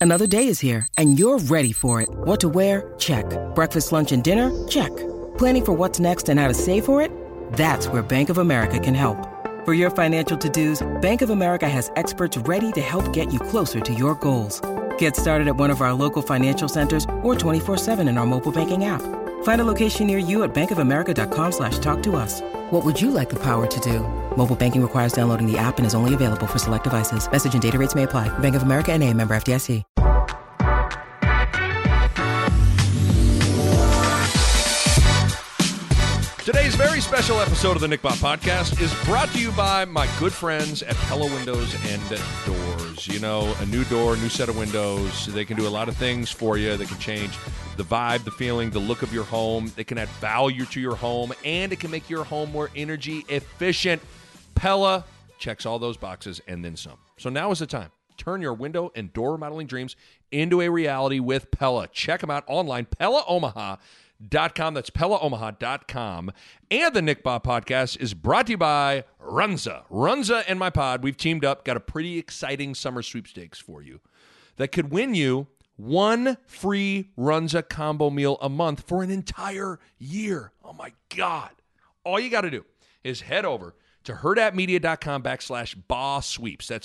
Another day is here, and you're ready for it. What to wear? Check. Breakfast, lunch, and dinner? Check. Planning for what's next and how to save for it? That's where Bank of America can help. For your financial to-dos, Bank of America has experts ready to help get you closer to your goals. Get started at one of our local financial centers or 24/7 in our mobile banking app. Find a location near you at bankofamerica.com/talktous. What would you like the power to do? Mobile banking requires downloading the app and is only available for select devices. Message and data rates may apply. Bank of America N.A., member FDIC. Today's very special episode of the Nick Bob Podcast is brought to you by my good friends at Pella Windows and Doors. You know, a new door, new set of windows. They can do a lot of things for you. They can change the vibe, the feeling, the look of your home. They can add value to your home, and it can make your home more energy efficient. Pella checks all those boxes and then some. So now is the time. Turn your window and door remodeling dreams into a reality with Pella. Check them out online, PellaOmaha.com. That's PellaOmaha.com. And the Nick Bob Podcast is brought to you by Runza. Runza and my pod, we've teamed up, got a pretty exciting summer sweepstakes for you that could win you one free Runza combo meal a month for an entire year. Oh my God. All you got to do is head over to herdatmedia.com/BAWSweeps. That's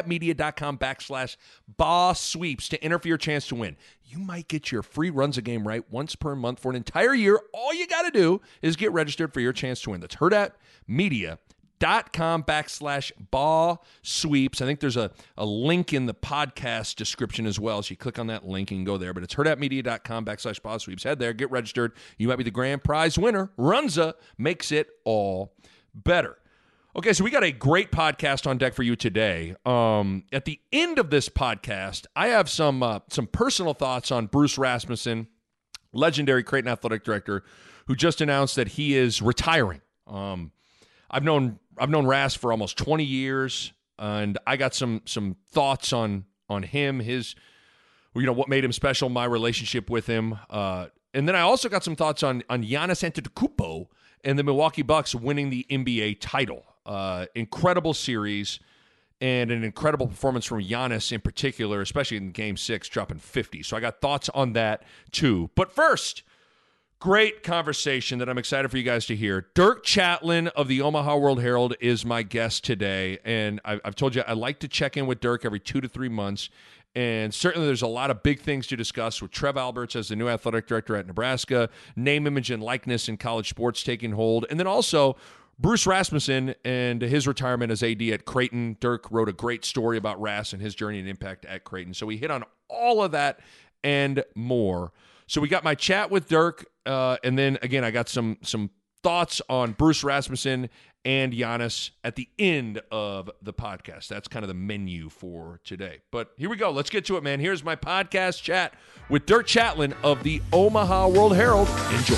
herdatmedia.com/BAWSweeps to enter for your chance to win. You might get your free Runza game right once per month for an entire year. All you got to do is get registered for your chance to win. That's herdatmedia.com/BAWSweeps. I think there's a link in the podcast description as well. So you click on that link and go there. But it's herdatmedia.com/BAWSweeps. Head there, get registered. You might be the grand prize winner. Runza makes it all better. Okay, so we got a great podcast on deck for you today. At the end of this podcast, I have some personal thoughts on Bruce Rasmussen, legendary Creighton athletic director, who just announced that he is retiring. I've known Ras for almost 20 years, and I got some thoughts on him, his, what made him special, my relationship with him, and then I also got some thoughts on Giannis Antetokounmpo and the Milwaukee Bucks winning the NBA title. Incredible series and an incredible performance from Giannis in particular, especially in Game 6, dropping 50. So I got thoughts on that too. But first, great conversation that I'm excited for you guys to hear. Dirk Chatelain of the Omaha World-Herald is my guest today. And I've told you I like to check in with Dirk every 2 to 3 months. And certainly there's a lot of big things to discuss with Trev Alberts as the new athletic director at Nebraska, name, image, and likeness in college sports taking hold. And then also Bruce Rasmussen and his retirement as AD at Creighton. Dirk wrote a great story about Ras and his journey and impact at Creighton. So we hit on all of that and more. So we got my chat with Dirk, and then, again, I got some thoughts on Bruce Rasmussen and Giannis at the end of the podcast. That's kind of the menu for today. But here we go. Let's get to it, man. Here's my podcast chat with Dirk Chatelain of the Omaha World-Herald. Enjoy.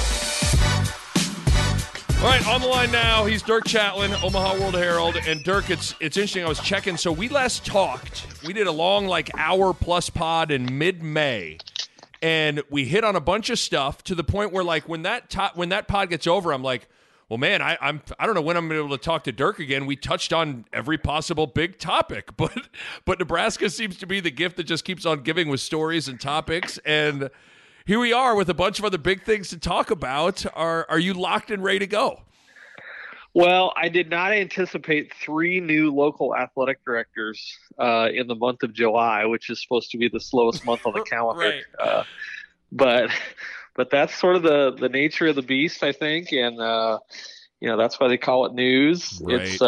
All right, on the line now, he's Dirk Chatelain, Omaha World-Herald. And Dirk, it's interesting, I was checking. So we last talked, we did a long, hour-plus pod in mid-May. And we hit on a bunch of stuff to the point where, when that pod gets over, I'm like, well, man, I don't know when I'm going to be able to talk to Dirk again. We touched on every possible big topic. But Nebraska seems to be the gift that just keeps on giving with stories and topics. And here we are with a bunch of other big things to talk about. Are you locked and ready to go? Well, I did not anticipate 3 new local athletic directors in the month of July, which is supposed to be the slowest month on the calendar. Right. But that's sort of the nature of the beast, I think, and that's why they call it news. Right.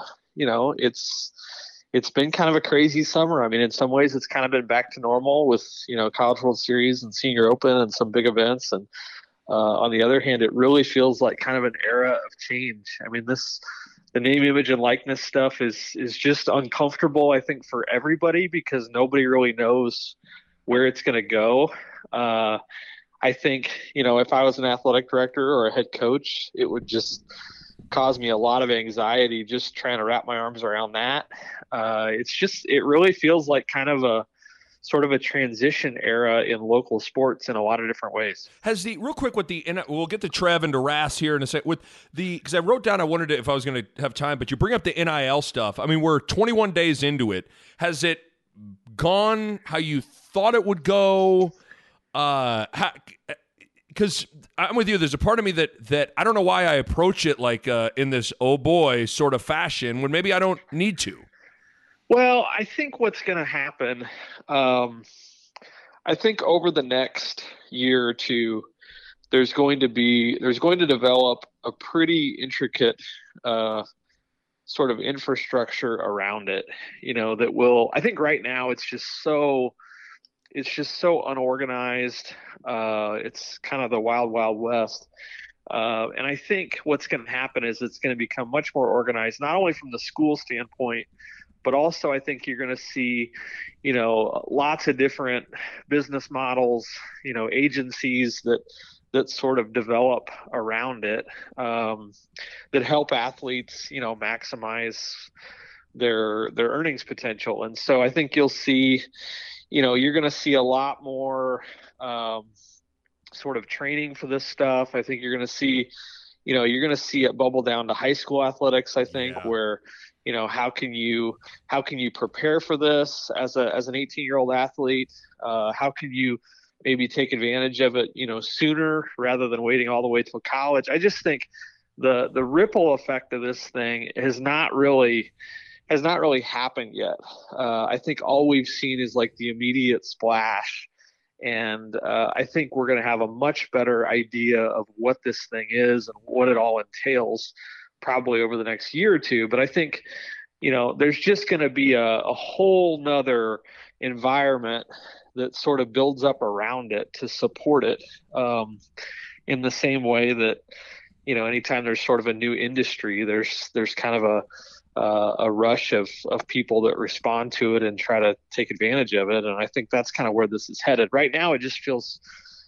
It's been kind of a crazy summer. I mean, in some ways, it's kind of been back to normal with College World Series and Senior Open and some big events, and on the other hand, it really feels like kind of an era of change. I mean, the name, image, and likeness stuff is just uncomfortable, I think, for everybody because nobody really knows where it's going to go. I think, if I was an athletic director or a head coach, it would just cause me a lot of anxiety just trying to wrap my arms around that. It really feels like kind of a sort of a transition era in local sports in a lot of different ways. Real quick and we'll get to Trev and to Ras here in a second, because I wrote down, I wondered if I was going to have time, but you bring up the NIL stuff. I mean, we're 21 days into it. Has it gone how you thought it would go. Because I'm with you. There's a part of me that I don't know why I approach it like in this oh boy sort of fashion when maybe I don't need to. Well, I think what's going to happen, I think over the next year or two, there's going to develop a pretty intricate sort of infrastructure around it, that will, I think right now it's just so unorganized. It's kind of the wild, wild west. And I think what's going to happen is it's going to become much more organized, not only from the school standpoint, but also I think you're going to see, lots of different business models, agencies that sort of develop around it, that help athletes, maximize their earnings potential. And so I think you'll see, you're going to see a lot more sort of training for this stuff. I think you're going to see it bubble down to high school athletics, I think, where, how can you prepare for this as an 18-year-old athlete? How can you maybe take advantage of it, sooner rather than waiting all the way till college? I just think the ripple effect of this thing has not really happened yet. I think all we've seen is like the immediate splash. And I think we're going to have a much better idea of what this thing is and what it all entails probably over the next year or two. But I think, there's just going to be a whole nother environment that sort of builds up around it to support it, in the same way that, anytime there's sort of a new industry, there's kind of a rush of people that respond to it and try to take advantage of it. And I think that's kind of where this is headed right now. It just feels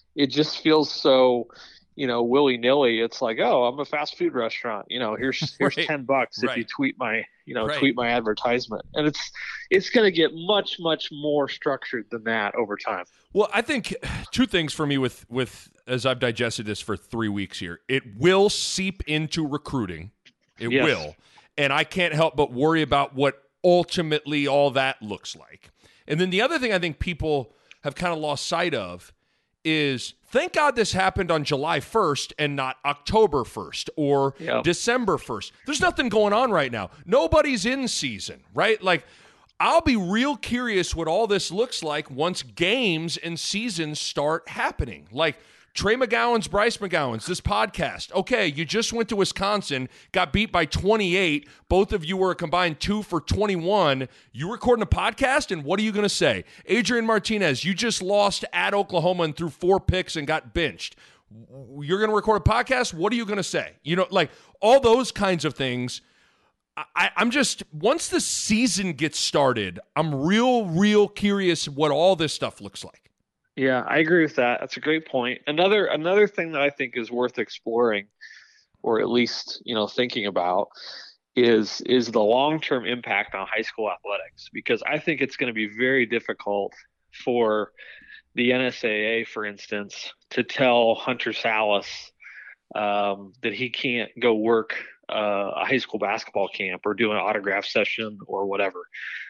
so, willy-nilly. It's like, oh, I'm a fast food restaurant, here's Right. $10 if Right. you tweet my, Right. tweet my advertisement. And it's going to get much, much more structured than that over time. Well, I think two things for me with as I've digested this for 3 weeks here. It will seep into recruiting. It Yes. will. And I can't help but worry about what ultimately all that looks like. And then the other thing I think people have kind of lost sight of is thank God this happened on July 1st and not October 1st or December 1st. There's nothing going on right now. Nobody's in season, right? Like, I'll be real curious what all this looks like once games and seasons start happening. Like, Trey McGowan's, Bryce McGowan's, this podcast. Okay, you just went to Wisconsin, got beat by 28. Both of you were a combined 2 for 21. You recording a podcast, and what are you going to say? Adrian Martinez, you just lost at Oklahoma and threw 4 picks and got benched. You're going to record a podcast? What are you going to say? Like all those kinds of things. I'm just, once the season gets started, I'm real curious what all this stuff looks like. Yeah, I agree with that. That's a great point. Another thing that I think is worth exploring, or at least, thinking about, is the long-term impact on high school athletics, because I think it's going to be very difficult for the NSAA, for instance, to tell Hunter Salas that he can't go work a high school basketball camp or do an autograph session or whatever.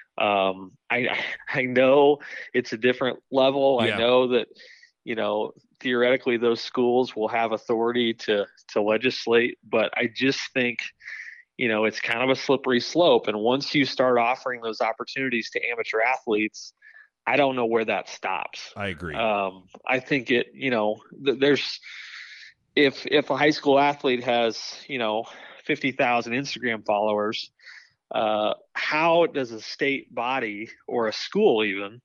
I know it's a different level. Yeah. I know that, theoretically those schools will have authority to legislate, but I just think, it's kind of a slippery slope. And once you start offering those opportunities to amateur athletes, I don't know where that stops. I agree. I think there's, if a high school athlete has, 50,000 Instagram followers, how does a state body or a school even,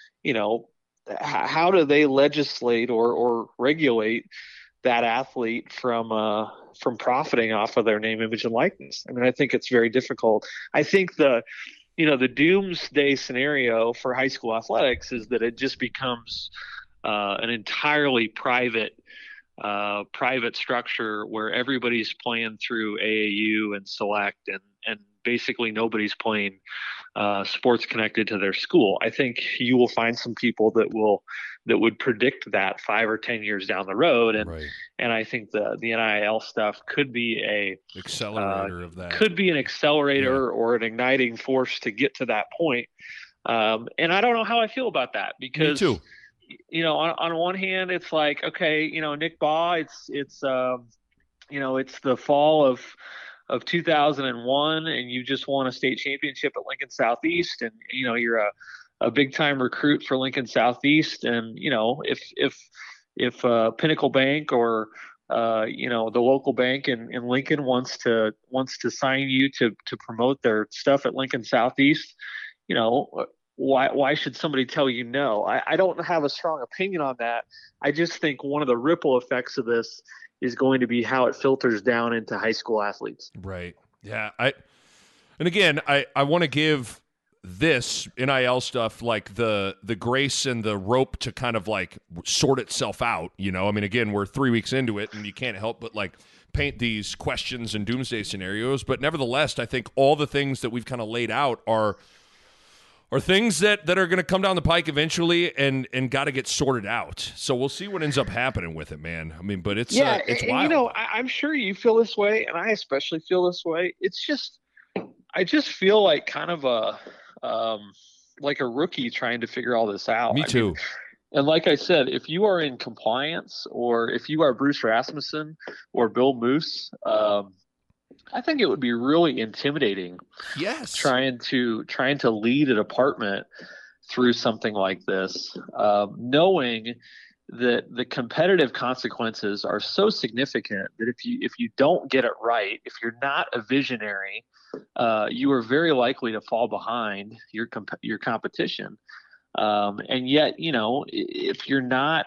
how do they legislate or regulate that athlete from profiting off of their name, image, and likeness? I mean, I think it's very difficult. I think the doomsday scenario for high school athletics is that it just becomes an entirely private structure where everybody's playing through AAU and select, and basically nobody's playing sports connected to their school. I think you will find some people that would predict that 5 or 10 years down the road, and Right. and I think the NIL stuff could be a Accelerator of that. could be an accelerator or an igniting force to get to that point. And I don't know how I feel about that Me because, too. on one hand, it's like, okay, Nick Baugh, it's the fall of 2001, and you just won a state championship at Lincoln Southeast, and you're a big time recruit for Lincoln Southeast, and if Pinnacle Bank or the local bank in Lincoln wants to sign you to promote their stuff at Lincoln Southeast, why should somebody tell you no? I don't have a strong opinion on that. I just think one of the ripple effects of this is going to be how it filters down into high school athletes. Right. Yeah. And again, I want to give this NIL stuff like the grace and the rope to kind of like sort itself out. I mean, again, we're 3 weeks into it, and you can't help but like paint these questions and doomsday scenarios. But nevertheless, I think all the things that we've kind of laid out are things that are going to come down the pike eventually and got to get sorted out. So we'll see what ends up happening with it, man. I mean, but it's wild. I'm sure you feel this way, and I especially feel this way. I just feel like kind of like a rookie trying to figure all this out. Me too. And like I said, if you are in compliance, or if you are Bruce Rasmussen or Bill Moose, I think it would be really intimidating. Yes. Trying to lead a department through something like this, knowing that the competitive consequences are so significant that if you don't get it right, if you're not a visionary, you are very likely to fall behind your competition. And yet, if you're not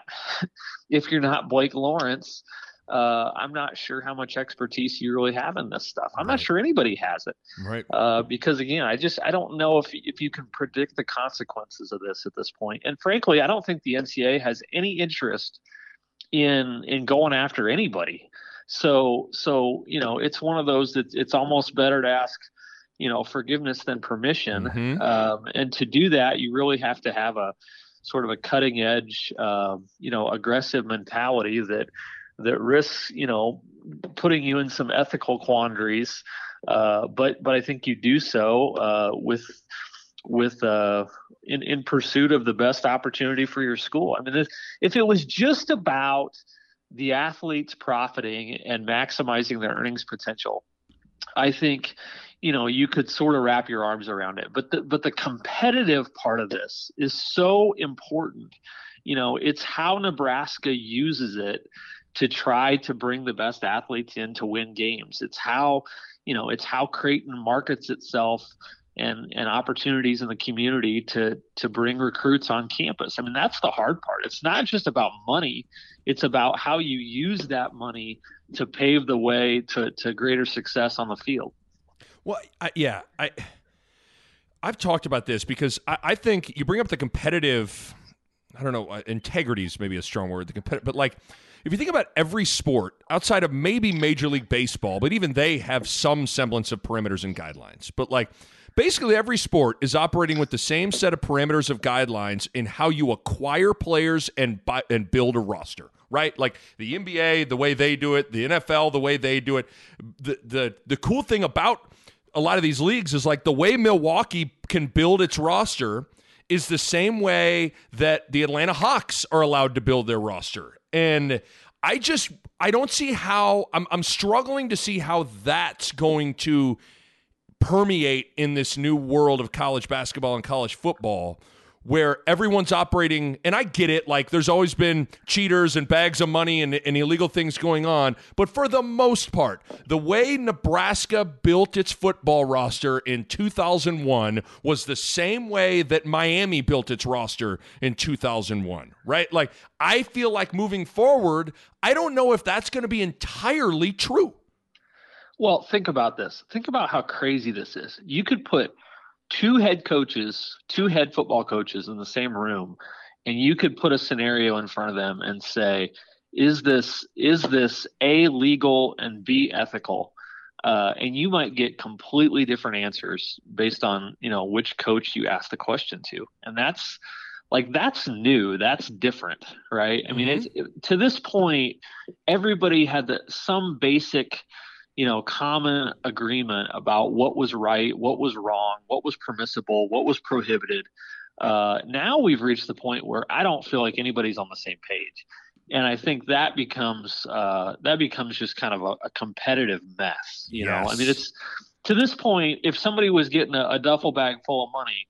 Blake Lawrence, I'm not sure how much expertise you really have in this stuff. I'm not sure anybody has it. Right. Because again, I don't know if you can predict the consequences of this at this point. And frankly, I don't think the NCAA has any interest in going after anybody. So it's one of those that it's almost better to ask, forgiveness than permission. Mm-hmm. And to do that, you really have to have a sort of a cutting edge, aggressive mentality that risks, putting you in some ethical quandaries. But I think you do so in pursuit of the best opportunity for your school. I mean, if it was just about the athletes profiting and maximizing their earnings potential, I think, you could sort of wrap your arms around it. But the competitive part of this is so important. It's how Nebraska uses it to try to bring the best athletes in to win games. It's how Creighton markets itself and opportunities in the community to bring recruits on campus. I mean, that's the hard part. It's not just about money. It's about how you use that money to pave the way to greater success on the field. Well, I've talked about this because I think you bring up the competitive, I don't know, integrity is maybe a strong word, but like, if you think about every sport outside of maybe Major League Baseball, but even they have some semblance of parameters and guidelines. But like basically every sport is operating with the same set of parameters of guidelines in how you acquire players and build a roster, right? Like the NBA, the way they do it, the NFL, the way they do it. The cool thing about a lot of these leagues is like the way Milwaukee can build its roster is the same way that the Atlanta Hawks are allowed to build their roster. And I don't see how I'm struggling to see how that's going to permeate in this new world of college basketball and college football, where everyone's operating, and I get it, like there's always been cheaters and bags of money and illegal things going on, but for the most part, the way Nebraska built its football roster in 2001 was the same way that Miami built its roster in 2001, right? Like, I feel like moving forward, I don't know if that's going to be entirely true. Well, think about this. Think about how crazy this is. You could put two head football coaches in the same room, and you could put a scenario in front of them and say, is this A, legal, and B, ethical? And you might get completely different answers based on, which coach you ask the question to. And that's new. That's different, right? I mean, to this point, everybody had some basic common agreement about what was right, what was wrong, what was permissible, what was prohibited. Now we've reached the point where I don't feel like anybody's on the same page. And I think that becomes just kind of a competitive mess. Yes. I mean, it's to this point, if somebody was getting a duffel bag full of money,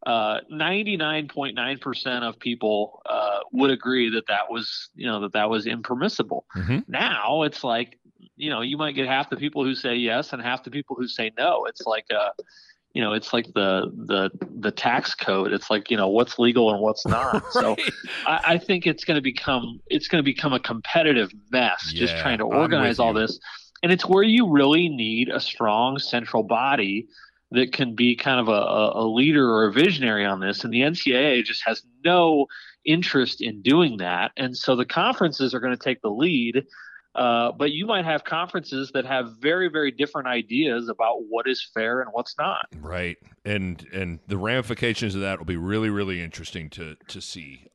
99.9% of people would agree that was impermissible. Mm-hmm. Now it's like, you might get half the people who say yes and half the people who say no. It's like it's like the tax code. It's like, what's legal and what's not. Right. So I think it's going to become a competitive mess, just trying to organize all this. And it's where you really need a strong central body that can be kind of a leader or a visionary on this. And the NCAA just has no interest in doing that. And so the conferences are going to take the lead. But you might have conferences that have very, very different ideas about what is fair and what's not. Right. And the ramifications of that will be really, really interesting to see.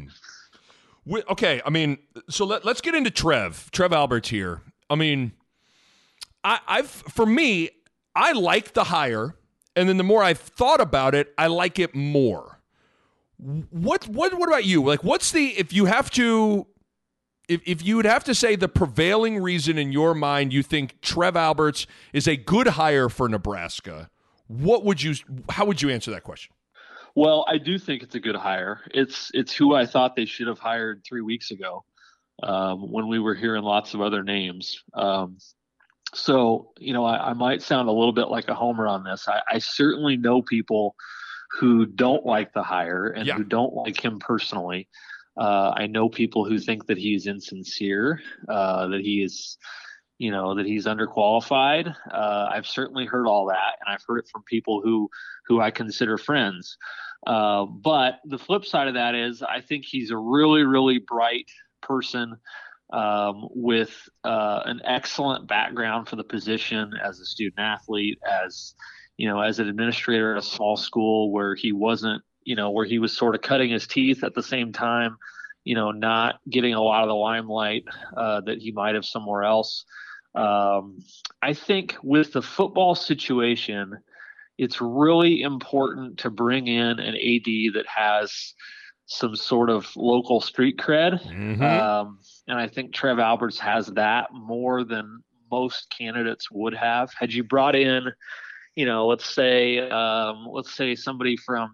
Okay. I mean, so let's get into Trev Alberts here. I mean, for me, I like the hire, and then the more I've thought about it, I like it more. What about you? Like, what's if you would have to say the prevailing reason in your mind you think Trev Alberts is a good hire for Nebraska, how would you answer that question? Well, I do think it's a good hire. It's who I thought they should have hired 3 weeks ago, when we were hearing lots of other names. So, I might sound a little bit like a homer on this. I certainly know people who don't like the hire and who don't like him personally. I know people who think that he's insincere, that he is, that he's underqualified. I've certainly heard all that, and I've heard it from people who I consider friends. But the flip side of that is I think he's a really, really bright person, with an excellent background for the position as a student athlete, as an administrator at a small school where he wasn't, where he was sort of cutting his teeth at the same time, not getting a lot of the limelight that he might have somewhere else. I think with the football situation, it's really important to bring in an AD that has some sort of local street cred. Mm-hmm. And I think Trev Alberts has that more than most candidates would have. Had you brought in, let's say somebody from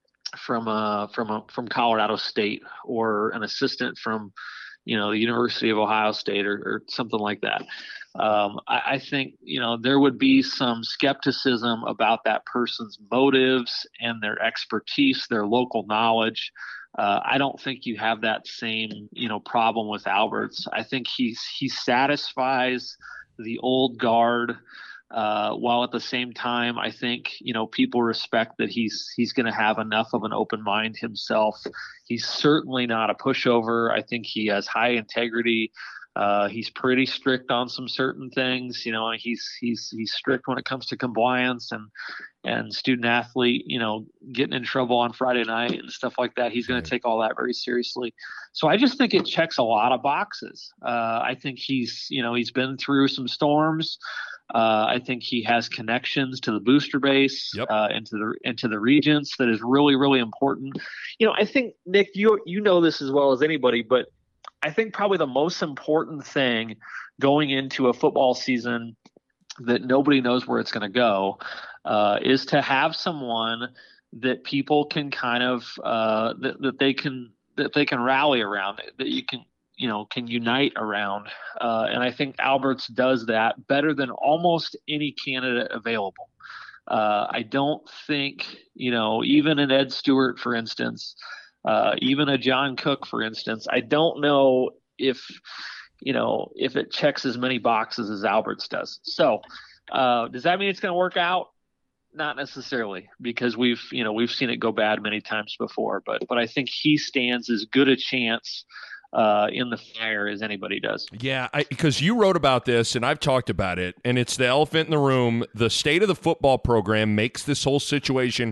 Colorado State, or an assistant from, the University of Ohio State, or something like that, I think, there would be some skepticism about that person's motives and their expertise, their local knowledge. I don't think you have that same, problem with Alberts. I think he satisfies the old guard, while at the same time, I think, people respect that he's going to have enough of an open mind himself. He's certainly not a pushover. I think he has high integrity. He's pretty strict on some certain things. He's strict when it comes to compliance and student athlete, getting in trouble on Friday night and stuff like that. He's going to take all that very seriously. So I just think it checks a lot of boxes. I think he's been through some storms. I think he has connections to the booster base, into the regents. That is really, really important. I think, Nick, you know this as well as anybody, but I think probably the most important thing going into a football season that nobody knows where it's going to go, is to have someone that people can kind of that they can rally around, that you can unite around. And I think Alberts does that better than almost any candidate available. I don't think, even an Ed Stewart, for instance, even a John Cook, for instance, I don't know if it checks as many boxes as Alberts does. So does that mean it's going to work out? Not necessarily, because we've seen it go bad many times before, but I think he stands as good a chance in the fire as anybody does. Yeah, because you wrote about this and I've talked about it, and it's the elephant in the room. The state of the football program makes this whole situation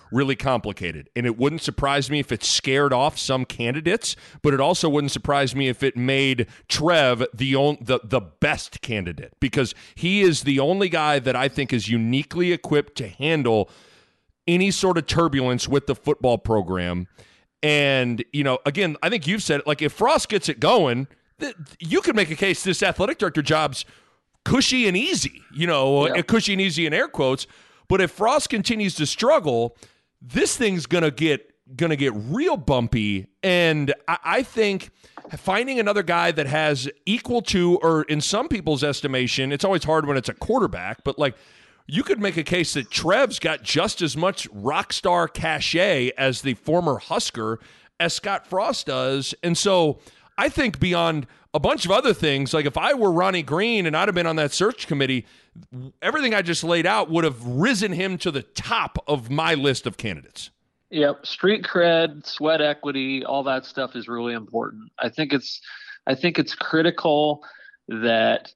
really complicated. And it wouldn't surprise me if it scared off some candidates, but it also wouldn't surprise me if it made Trev the best candidate, because he is the only guy that I think is uniquely equipped to handle any sort of turbulence with the football program. And, again, I think you've said it, like if Frost gets it going, you could make a case this athletic director job's cushy and easy, cushy and easy in air quotes. But if Frost continues to struggle, this thing's gonna get real bumpy. And I think finding another guy that has equal to, or in some people's estimation, it's always hard when it's a quarterback, but like you could make a case that Trev's got just as much rock star cachet as the former Husker as Scott Frost does. And so I think beyond a bunch of other things, like if I were Ronnie Green and I'd have been on that search committee, everything I just laid out would have risen him to the top of my list of candidates. Yep. Street cred, sweat equity, all that stuff is really important. I think it's critical that,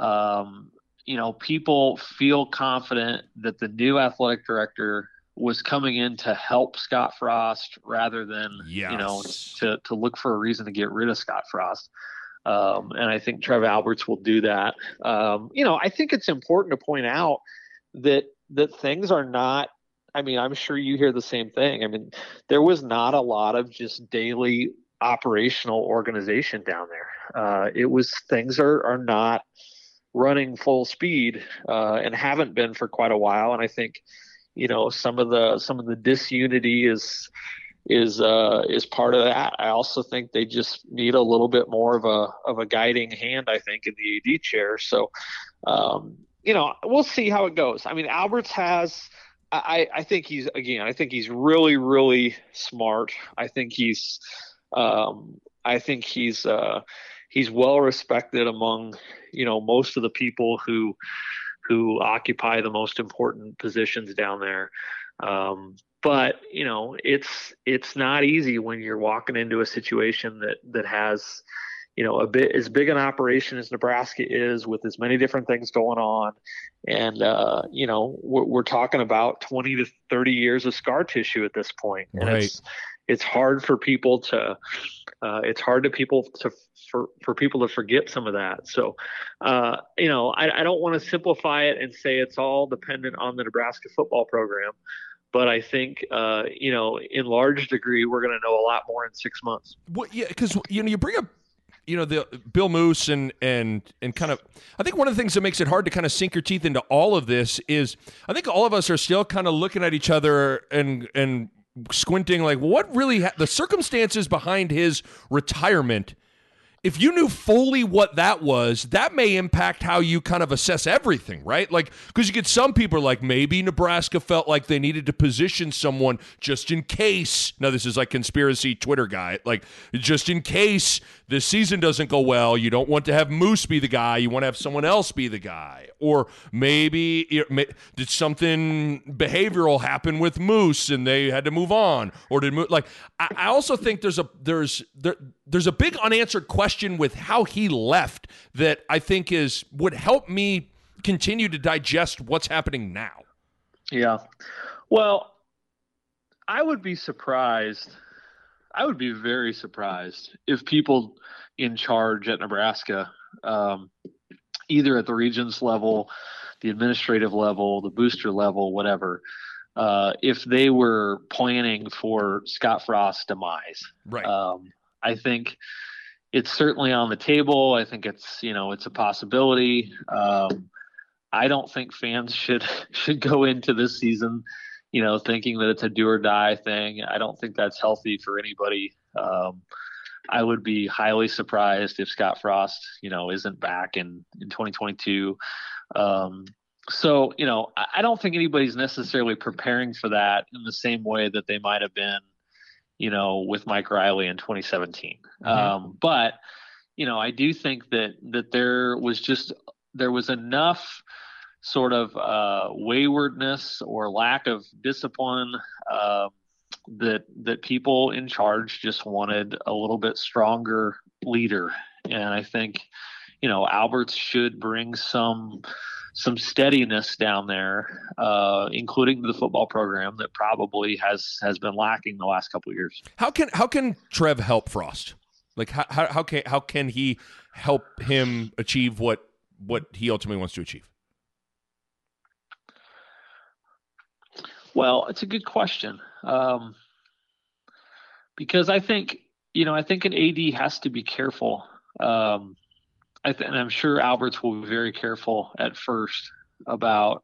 people feel confident that the new athletic director was coming in to help Scott Frost rather than, to look for a reason to get rid of Scott Frost. And I think Trev Alberts will do that. I think it's important to point out that things are not, I'm sure you hear the same thing. There was not a lot of just daily operational organization down there. Things are not running full speed, and haven't been for quite a while. And I think, some of the disunity is part of that. I also think they just need a little bit more of a guiding hand, I think, in the AD chair. So, we'll see how it goes. Alberts has, I think he's really, really smart. I think he's well respected among, most of the people who occupy the most important positions down there. But it's not easy when you're walking into a situation that has, a bit as big an operation as Nebraska is, with as many different things going on. And, we're talking about 20 to 30 years of scar tissue at this point. And right. It's hard for people to, for people to forget some of that. So, I don't want to simplify it and say it's all dependent on the Nebraska football program. But I think, in large degree, we're going to know a lot more in 6 months. Well, yeah, because you bring up, the Bill Moos and kind of, I think one of the things that makes it hard to kind of sink your teeth into all of this is, I think all of us are still kind of looking at each other and squinting, like, what really the circumstances behind his retirement. If you knew fully what that was, that may impact how you kind of assess everything, right? Like, because you get some people are like, maybe Nebraska felt like they needed to position someone just in case. Now, this is like conspiracy Twitter guy. Like, just in case this season doesn't go well, you don't want to have Moose be the guy. You want to have someone else be the guy. Or maybe did something behavioral happen with Moose and they had to move on? Or did Moose, like, I also think there's a big unanswered question with how he left that I think would help me continue to digest what's happening now. Yeah. Well, I would be surprised. I would be very surprised if people in charge at Nebraska, either at the Regents level, the administrative level, the booster level, whatever, if they were planning for Scott Frost's demise. Right. I think it's certainly on the table. I think it's a possibility. I don't think fans should go into this season, thinking that it's a do or die thing. I don't think that's healthy for anybody. I would be highly surprised if Scott Frost, isn't back in 2022. So, I don't think anybody's necessarily preparing for that in the same way that they might have been, with Mike Riley in 2017. Mm-hmm. But, I do think that there was enough sort of waywardness or lack of discipline that people in charge just wanted a little bit stronger leader. And I think, Alberts should bring some some steadiness down there, including the football program that probably has been lacking the last couple of years. How can Trev help Frost? Like how can he help him achieve what he ultimately wants to achieve? Well, it's a good question, because I think an AD has to be careful. And I'm sure Alberts will be very careful at first about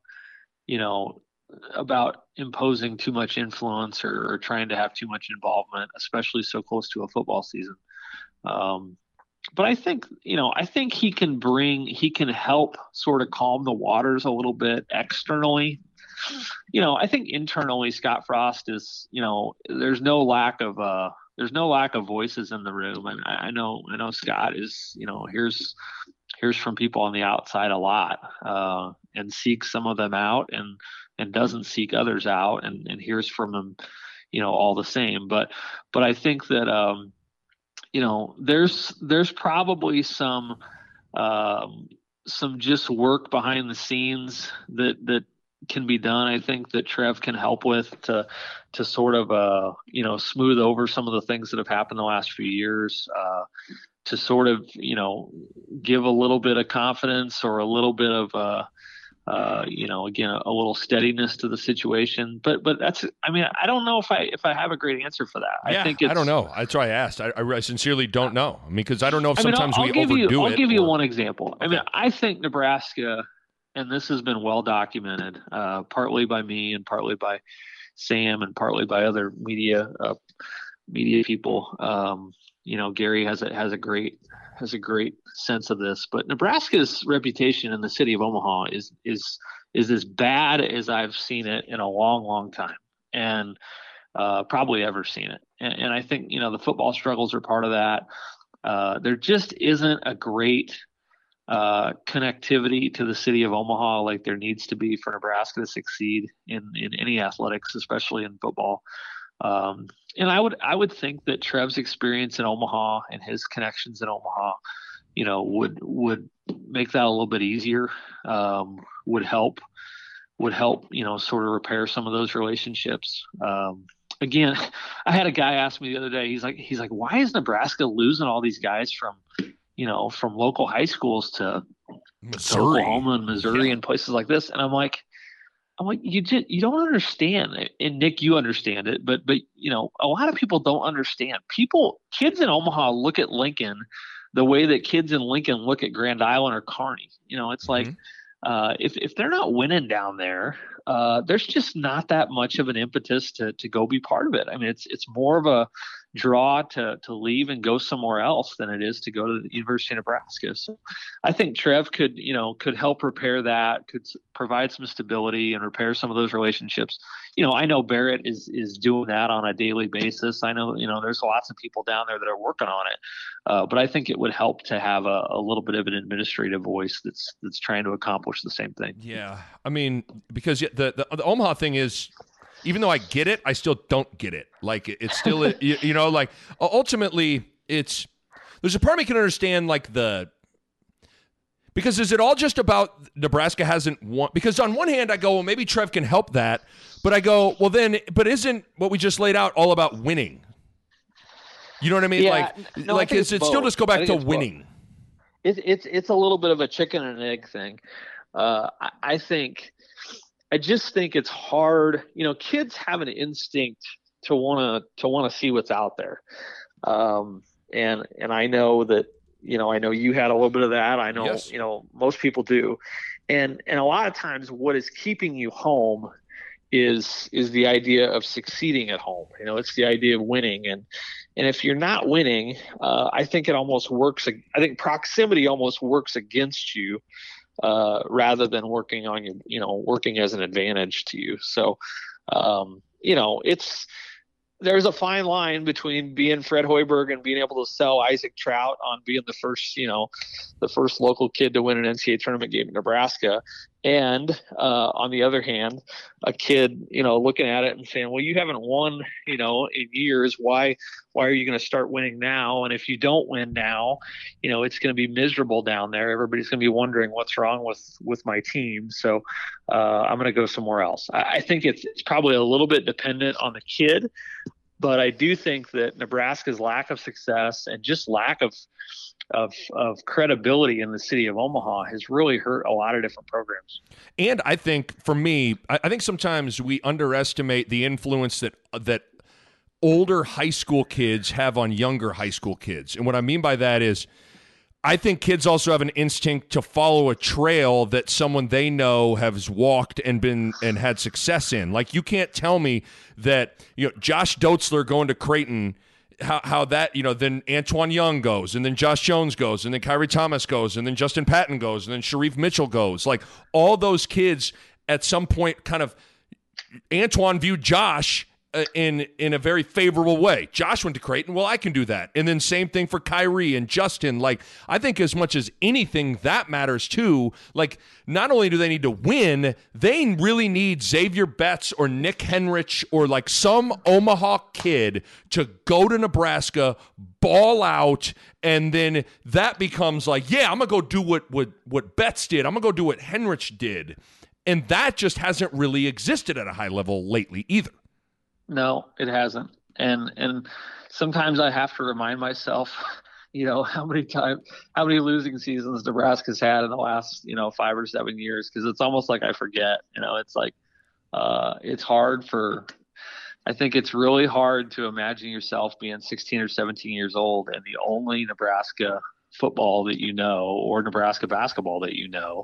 imposing too much influence or trying to have too much involvement, especially so close to a football season. But I think he can help sort of calm the waters a little bit externally. I think internally Scott Frost is, there's no lack of voices in the room. And I know Scott is, hears from people on the outside a lot, and seeks some of them out and doesn't seek others out and hears from them, all the same. But I think that, there's probably some just work behind the scenes that can be done. I think that Trev can help with to sort of smooth over some of the things that have happened the last few years, to sort of give a little bit of confidence or a little bit of again, a little steadiness to the situation. But that's, I don't know if I have a great answer for that. Yeah, I don't know. That's why I asked. I sincerely don't know. Because I don't know if sometimes we overdo it. I'll give you one example. Okay. I think Nebraska, and this has been well documented, partly by me and partly by Sam and partly by other media people. Gary has a great sense of this, but Nebraska's reputation in the city of Omaha is as bad as I've seen it in a long, long time, and probably ever seen it. And I think the football struggles are part of that. There just isn't a great connectivity to the city of Omaha like there needs to be for Nebraska to succeed in any athletics, especially in football. And I would think that Trev's experience in Omaha and his connections in Omaha, would make that a little bit easier. Would help, sort of repair some of those relationships. Again, I had a guy ask me the other day. He's like, why is Nebraska losing all these guys from local high schools to Oklahoma and Missouri and places like this? And I'm like, you don't understand. And Nick, you understand it, but a lot of people don't understand. Kids in Omaha look at Lincoln the way that kids in Lincoln look at Grand Island or Kearney. It's like, if they're not winning down there, there's just not that much of an impetus to go be part of it. It's more of a draw to leave and go somewhere else than it is to go to the University of Nebraska. So I think Trev could help repair that, could provide some stability and repair some of those relationships. I know Barrett is doing that on a daily basis. I know, there's lots of people down there that are working on it. But I think it would help to have a little bit of an administrative voice that's trying to accomplish the same thing. Yeah. Because the Omaha thing is, even though I get it, I still don't get it. Like, it's still, like, ultimately, there's a part of me can understand, like, because is it all just about Nebraska hasn't won? Because on one hand, I go, well, maybe Trev can help that. But I go, well, then, but isn't what we just laid out all about winning? You know what I mean? Yeah, it still just go back to winning? It's a little bit of a chicken and egg thing. I just think it's hard. Kids have an instinct to want to see what's out there. And I know that, I know you had a little bit of that. I know, yes. Most people do. And a lot of times what is keeping you home is the idea of succeeding at home. It's the idea of winning. And if you're not winning, I think it almost works. I think proximity almost works against you, rather than working on working as an advantage to you. So, there's a fine line between being Fred Hoiberg and being able to sell Isaac Trout on being the first local kid to win an NCAA tournament game in Nebraska, And on the other hand, a kid, looking at it and saying, well, you haven't won, in years. Why are you going to start winning now? And if you don't win now, it's going to be miserable down there. Everybody's going to be wondering what's wrong with my team. So I'm going to go somewhere else. I think it's probably a little bit dependent on the kid, but I do think that Nebraska's lack of success and just lack of credibility in the city of Omaha has really hurt a lot of different programs. And I think for me, I think sometimes we underestimate the influence that older high school kids have on younger high school kids. And what I mean by that is I think kids also have an instinct to follow a trail that someone they know has walked and had success in. Like, you can't tell me that, Josh Dotzler going to Creighton, how that, then Antoine Young goes, and then Josh Jones goes, and then Kyrie Thomas goes, and then Justin Patton goes, and then Sharif Mitchell goes. Like, all those kids at some point kind of, Antoine viewed Josh in a very favorable way. Josh went to Creighton, well, I can do that. And then same thing for Kyrie and Justin. Like, I think as much as anything, that matters too. Like, not only do they need to win, they really need Xavier Betts or Nick Henrich or like some Omaha kid to go to Nebraska, ball out, and then that becomes like, yeah, I'm going to go do what Betts did. I'm going to go do what Henrich did. And that just hasn't really existed at a high level lately either. No, it hasn't. And sometimes I have to remind myself, how many losing seasons Nebraska's had in the last, 5 or 7 years, because it's almost like I forget. It's like it's hard I think it's really hard to imagine yourself being 16 or 17 years old and the only Nebraska football that or Nebraska basketball that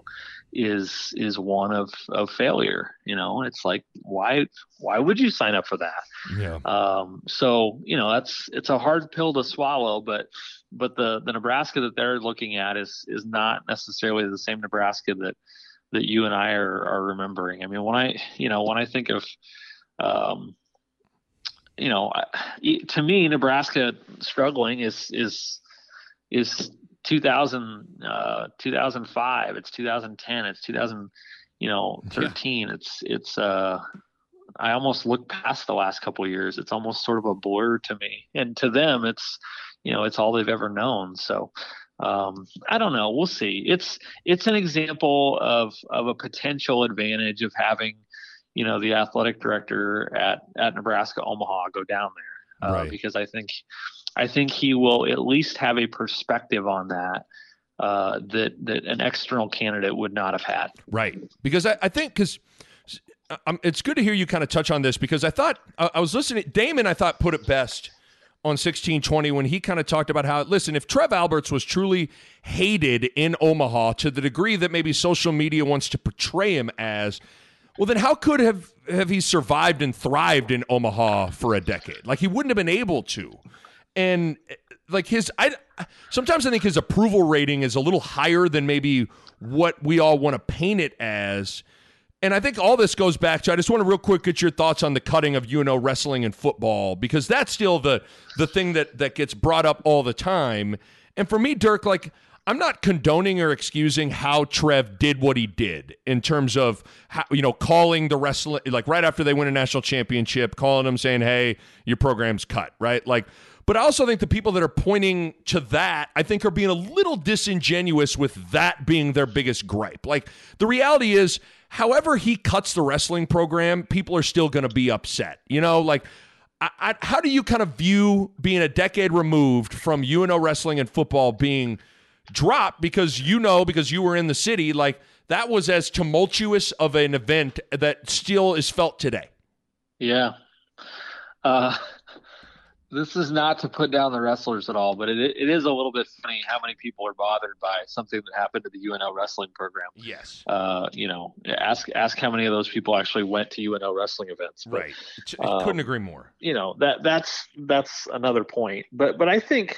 is one of failure. It's like, why would you sign up for that? Yeah. So it's a hard pill to swallow, but the Nebraska that they're looking at is not necessarily the same Nebraska that you and I are remembering. I mean, when I think of to me, Nebraska struggling is 2005, it's 2010, it's 2013. Yeah. It's I almost look past the last couple of years. It's almost sort of a blur to me, and to them it's it's all they've ever known. So I don't know, we'll see. It's an example of a potential advantage of having the athletic director at Nebraska Omaha go down there, right. Because I think he will at least have a perspective on that that an external candidate would not have had. Right. Because I think it's good to hear you kind of touch on this, because I thought I was listening. Damon, I thought, put it best on 1620 when he kind of talked about how, listen, if Trev Alberts was truly hated in Omaha to the degree that maybe social media wants to portray him as, well, then how could have he survived and thrived in Omaha for a decade? Like, he wouldn't have been able to. And like sometimes I think his approval rating is a little higher than maybe what we all want to paint it as. And I think all this goes back to, I just want to real quick get your thoughts on the cutting of UNO wrestling and football, because that's still the thing that gets brought up all the time. And for me, Dirk, like, I'm not condoning or excusing how Trev did what he did in terms of how, calling the wrestling, like right after they win a national championship, calling them saying, hey, your program's cut, right? Like, but I also think the people that are pointing to that, I think, are being a little disingenuous with that being their biggest gripe. Like, the reality is, however he cuts the wrestling program, people are still going to be upset. Like, how do you kind of view being a decade removed from UNO wrestling and football being dropped because because you were in the city, like, that was as tumultuous of an event that still is felt today? Yeah. This is not to put down the wrestlers at all, but it is a little bit funny how many people are bothered by something that happened to the UNO wrestling program. Yes. Ask how many of those people actually went to UNO wrestling events. But, right. Couldn't agree more. That's another point. But I think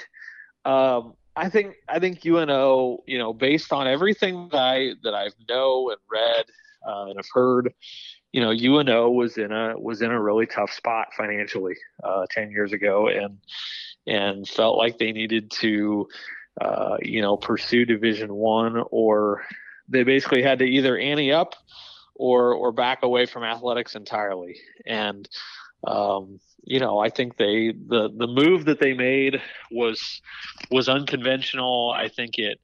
UNO, based on everything that I know and read and have heard, UNO was in a really tough spot financially 10 years ago, and felt like they needed to pursue Division I or they basically had to either ante up or back away from athletics entirely. And I think the move that they made was unconventional. I think it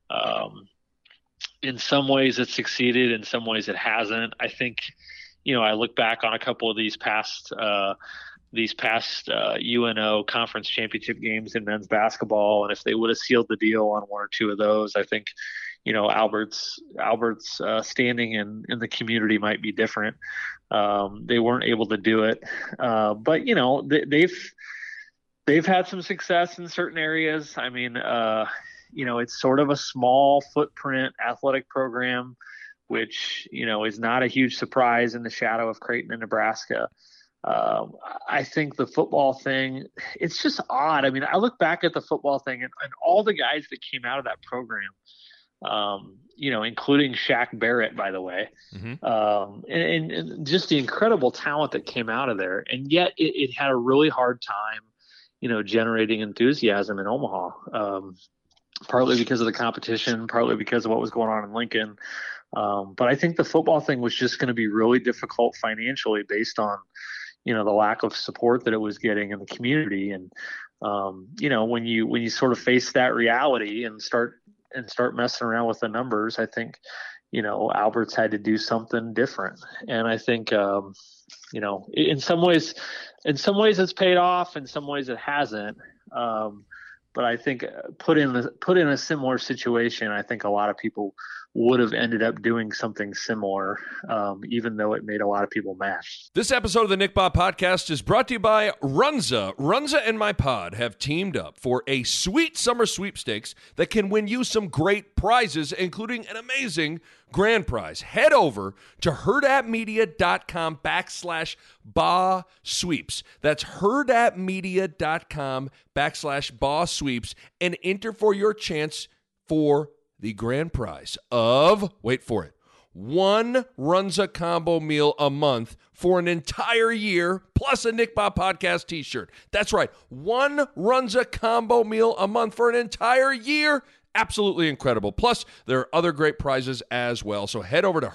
in some ways it succeeded, in some ways it hasn't. I think, I look back on a couple of these past UNO conference championship games in men's basketball, and if they would have sealed the deal on one or two of those, I think, Albert's standing in the community might be different. They weren't able to do it, but they've had some success in certain areas. I mean, it's sort of a small footprint athletic program, which is not a huge surprise in the shadow of Creighton and Nebraska. I think the football thing, it's just odd. I mean, I look back at the football thing and all the guys that came out of that program, including Shaq Barrett, by the way, and just the incredible talent that came out of there. And yet it had a really hard time, generating enthusiasm in Omaha, partly because of the competition, partly because of what was going on in Lincoln. But I think the football thing was just going to be really difficult financially based on, the lack of support that it was getting in the community. And, when you sort of face that reality and start messing around with the numbers, I think, Albert's had to do something different. And I think, in some ways it's paid off, in some ways it hasn't. But I think put in a similar situation, I think a lot of people would have ended up doing something similar, even though it made a lot of people mad. This episode of the Nick Bahe Podcast is brought to you by Runza. Runza and my pod have teamed up for a sweet summer sweepstakes that can win you some great prizes, including an amazing grand prize. Head over to herdatmedia.com/Bahe Sweeps. That's herdatmedia.com/Bahe Sweeps and enter for your chance for the grand prize of, wait for it, one Runza combo meal a month for an entire year, plus a Nick Bahe Podcast t-shirt. That's right, one Runza combo meal a month for an entire year. Absolutely incredible. Plus, there are other great prizes as well. So head over to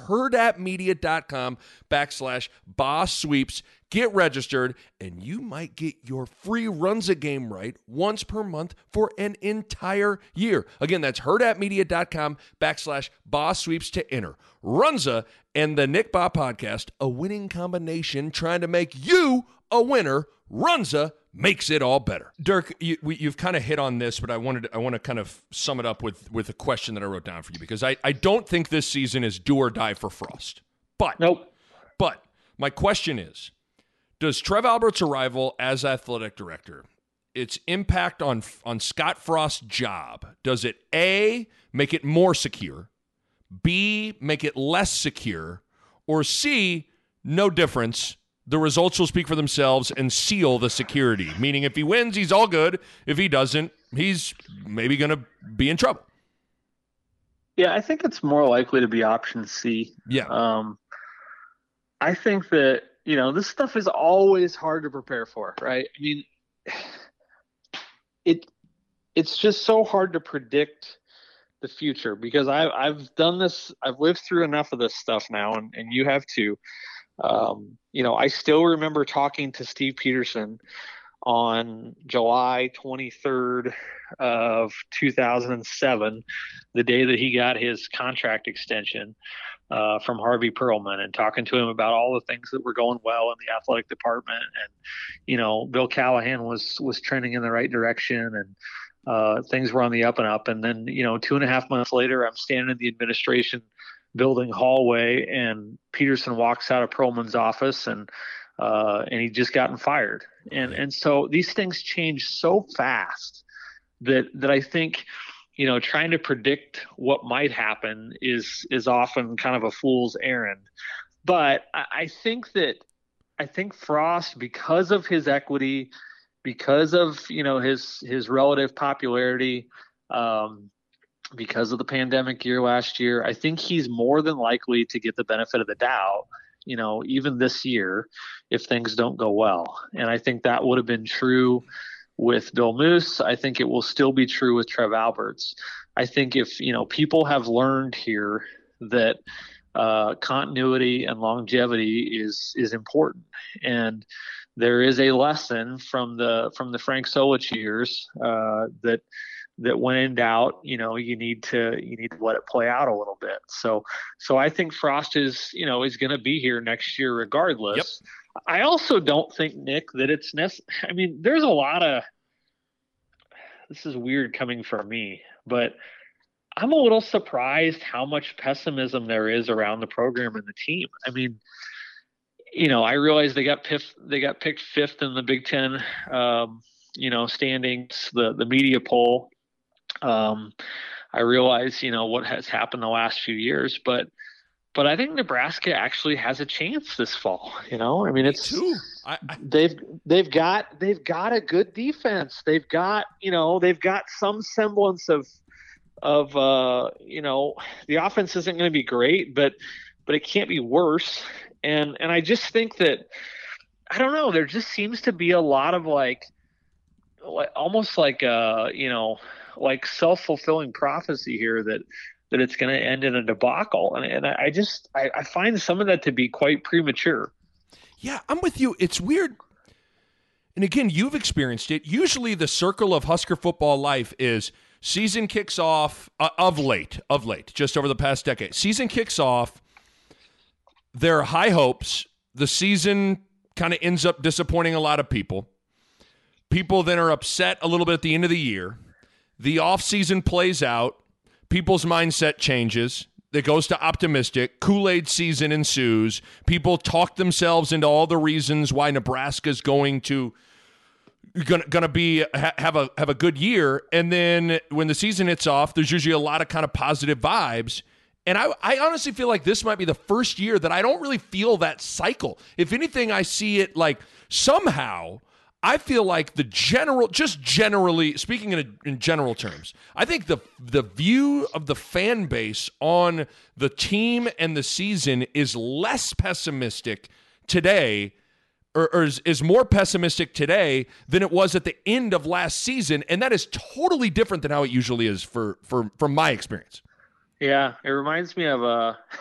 herdatmedia.com/Bahe Sweeps. Get registered, and you might get your free Runza game right once per month for an entire year. Again, that's herdatmedia.com/Bahe Sweeps to enter. Runza and the Nick Bahe Podcast, a winning combination trying to make you a winner. Runza makes it all better. Dirk, you've kind of hit on this, but I want to kind of sum it up with a question that I wrote down for you, because I don't think this season is do or die for Frost. But nope. But my question is, does Trev Albert's arrival as athletic director, its impact on Scott Frost's job, does it A, make it more secure, B, make it less secure, or C, no difference, the results will speak for themselves and seal the security? Meaning if he wins, he's all good. If he doesn't, he's maybe going to be in trouble. Yeah, I think it's more likely to be option C. Yeah. I think that, this stuff is always hard to prepare for, right? I mean, it's just so hard to predict the future, because I've done this, I've lived through enough of this stuff now, and you have too. I still remember talking to Steve Peterson on July 23rd of 2007, the day that he got his contract extension from Harvey Perlman, and talking to him about all the things that were going well in the athletic department. And, Bill Callahan was trending in the right direction, and things were on the up and up. And then, 2.5 months later, I'm standing in the administration building hallway, and Peterson walks out of Perlman's office, and he'd just gotten fired. And so these things change so fast that I think, trying to predict what might happen is often kind of a fool's errand. But I think Frost, because of his equity, because of, his relative popularity, because of the pandemic year last year, I think he's more than likely to get the benefit of the doubt, even this year, if things don't go well. And I think that would have been true with Bill Moose. I think it will still be true with Trev Alberts. I think if, people have learned here that continuity and longevity is important. And there is a lesson from the Frank Solich years that when in doubt, you need to let it play out a little bit. So I think Frost is going to be here next year regardless. Yep. I also don't think, Nick, that it's necessary. I mean, there's a lot of, this is weird coming from me, but I'm a little surprised how much pessimism there is around the program and the team. I mean, I realize they got picked fifth in the Big Ten, standings, the media poll. I realize, what has happened the last few years, but I think Nebraska actually has a chance this fall. I mean, it's too. They've got a good defense. They've got some semblance of the offense isn't going to be great, but it can't be worse. And I just think that, I don't know, there just seems to be a lot of almost like self-fulfilling prophecy here that it's going to end in a debacle. And I find some of that to be quite premature. Yeah, I'm with you. It's weird. And again, you've experienced it. Usually the circle of Husker football life is season kicks off of late, just over the past decade. Season kicks off. There are high hopes. The season kind of ends up disappointing a lot of people. People then are upset a little bit at the end of the year. The offseason plays out. People's mindset changes. It goes to optimistic. Kool-Aid season ensues. People talk themselves into all the reasons why Nebraska's going to be have a good year. And then when the season hits off, there's usually a lot of kind of positive vibes. And I honestly feel like this might be the first year that I don't really feel that cycle. If anything, I see it like somehow I feel like generally speaking in general terms, I think the view of the fan base on the team and the season is less pessimistic today, or is more pessimistic today than it was at the end of last season, and that is totally different than how it usually is from my experience. Yeah, it reminds me of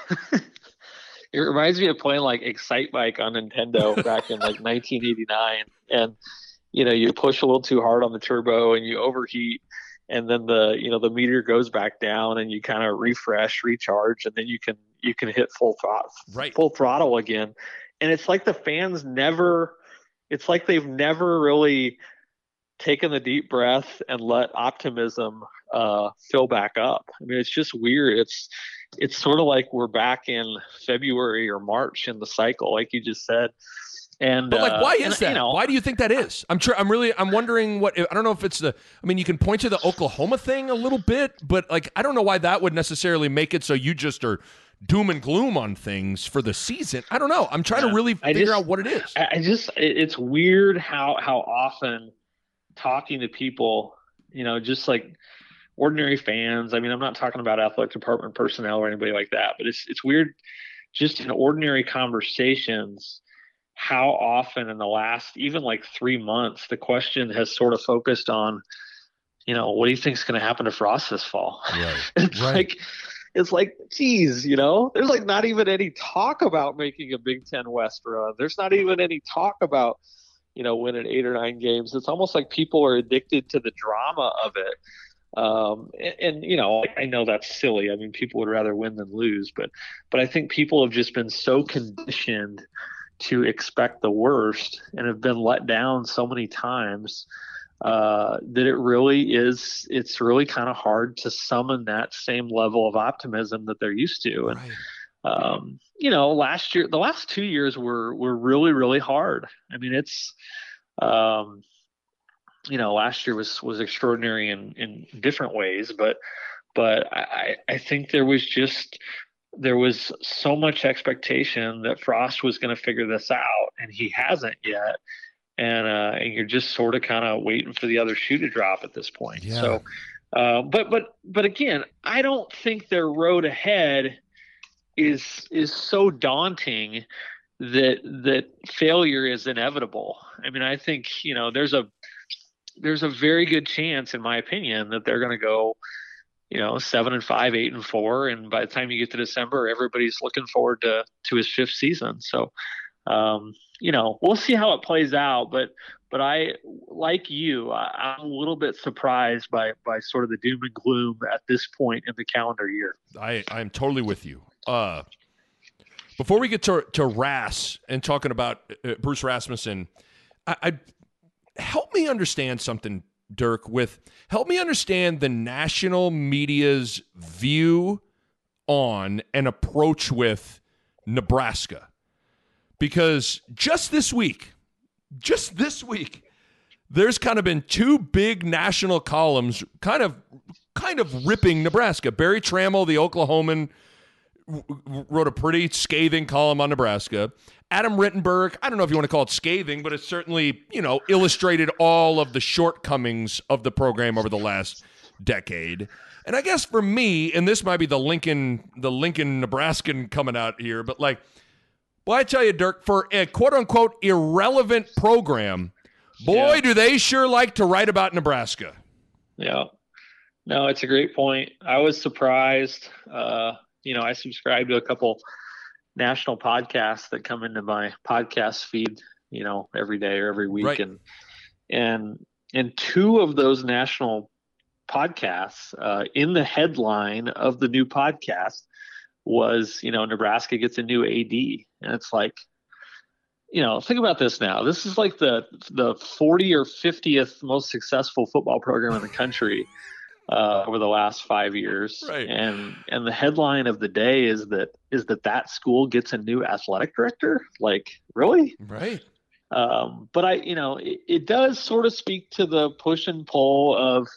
it reminds me of playing like Excite Bike on Nintendo back in like 1989, and you push a little too hard on the turbo and you overheat, and then the meter goes back down and you kind of refresh, recharge, and then you can hit full throttle again. And it's like the fans they've never really taken the deep breath and let optimism fill back up. I mean, it's just weird. It's sort of like we're back in February or March in the cycle, like you just said. And but why is that? Why do you think that is? I'm wondering I don't know if it's you can point to the Oklahoma thing a little bit, but I don't know why that would necessarily make it so you just are doom and gloom on things for the season. I don't know. I'm trying to really figure out what it is. It's weird how often talking to people, just like ordinary fans. I mean, I'm not talking about athletic department personnel or anybody like that, but it's weird just in ordinary conversations how often in the last even 3 months the question has sort of focused on, what do you think is going to happen to Frost this fall? Right. It's like, geez, there's not even any talk about making a Big Ten West run. There's not even any talk about, winning 8 or 9 games. It's almost like people are addicted to the drama of it. I know that's silly. I mean, people would rather win than lose, but I think people have just been so conditioned to expect the worst and have been let down so many times that it's really kind of hard to summon that same level of optimism that they're used to. And, last year, the last 2 years were really, really hard. I mean, it's, last year was extraordinary in different ways, but I think there was so much expectation that Frost was going to figure this out, and he hasn't yet. And you're just sort of kind of waiting for the other shoe to drop at this point. Yeah. So, but again, I don't think their road ahead is so daunting that failure is inevitable. I mean, I think, there's a very good chance, in my opinion, that they're going to go 7-5, 8-4, and by the time you get to December, everybody's looking forward to his fifth season. So, we'll see how it plays out. But I, like you, I'm a little bit surprised by sort of the doom and gloom at this point in the calendar year. I'm totally with you. Before we get to Rass and talking about Bruce Rasmussen, I help me understand something, Dirk. Help me understand the national media's view on and approach with Nebraska, because just this week, there's kind of been two big national columns kind of ripping Nebraska. Barry Trammell, the Oklahoman, wrote a pretty scathing column on Nebraska. Adam Rittenberg, I don't know if you want to call it scathing, but it certainly, illustrated all of the shortcomings of the program over the last decade. And I guess for me, and this might be the Lincoln Nebraskan coming out here, but I tell you, Dirk, for a quote-unquote irrelevant program, boy, do they sure like to write about Nebraska. Yeah. No, it's a great point. I was surprised. I subscribe to a couple national podcasts that come into my podcast feed, every day or every week. Right. And two of those national podcasts, in the headline of the new podcast was, Nebraska gets a new AD. And it's like, think about this now. This is like the 40 or 50th most successful football program in the country over the last 5 years. Right. And the headline of the day is that school gets a new athletic director. Like, really? Right. But it does sort of speak to the push and pull of,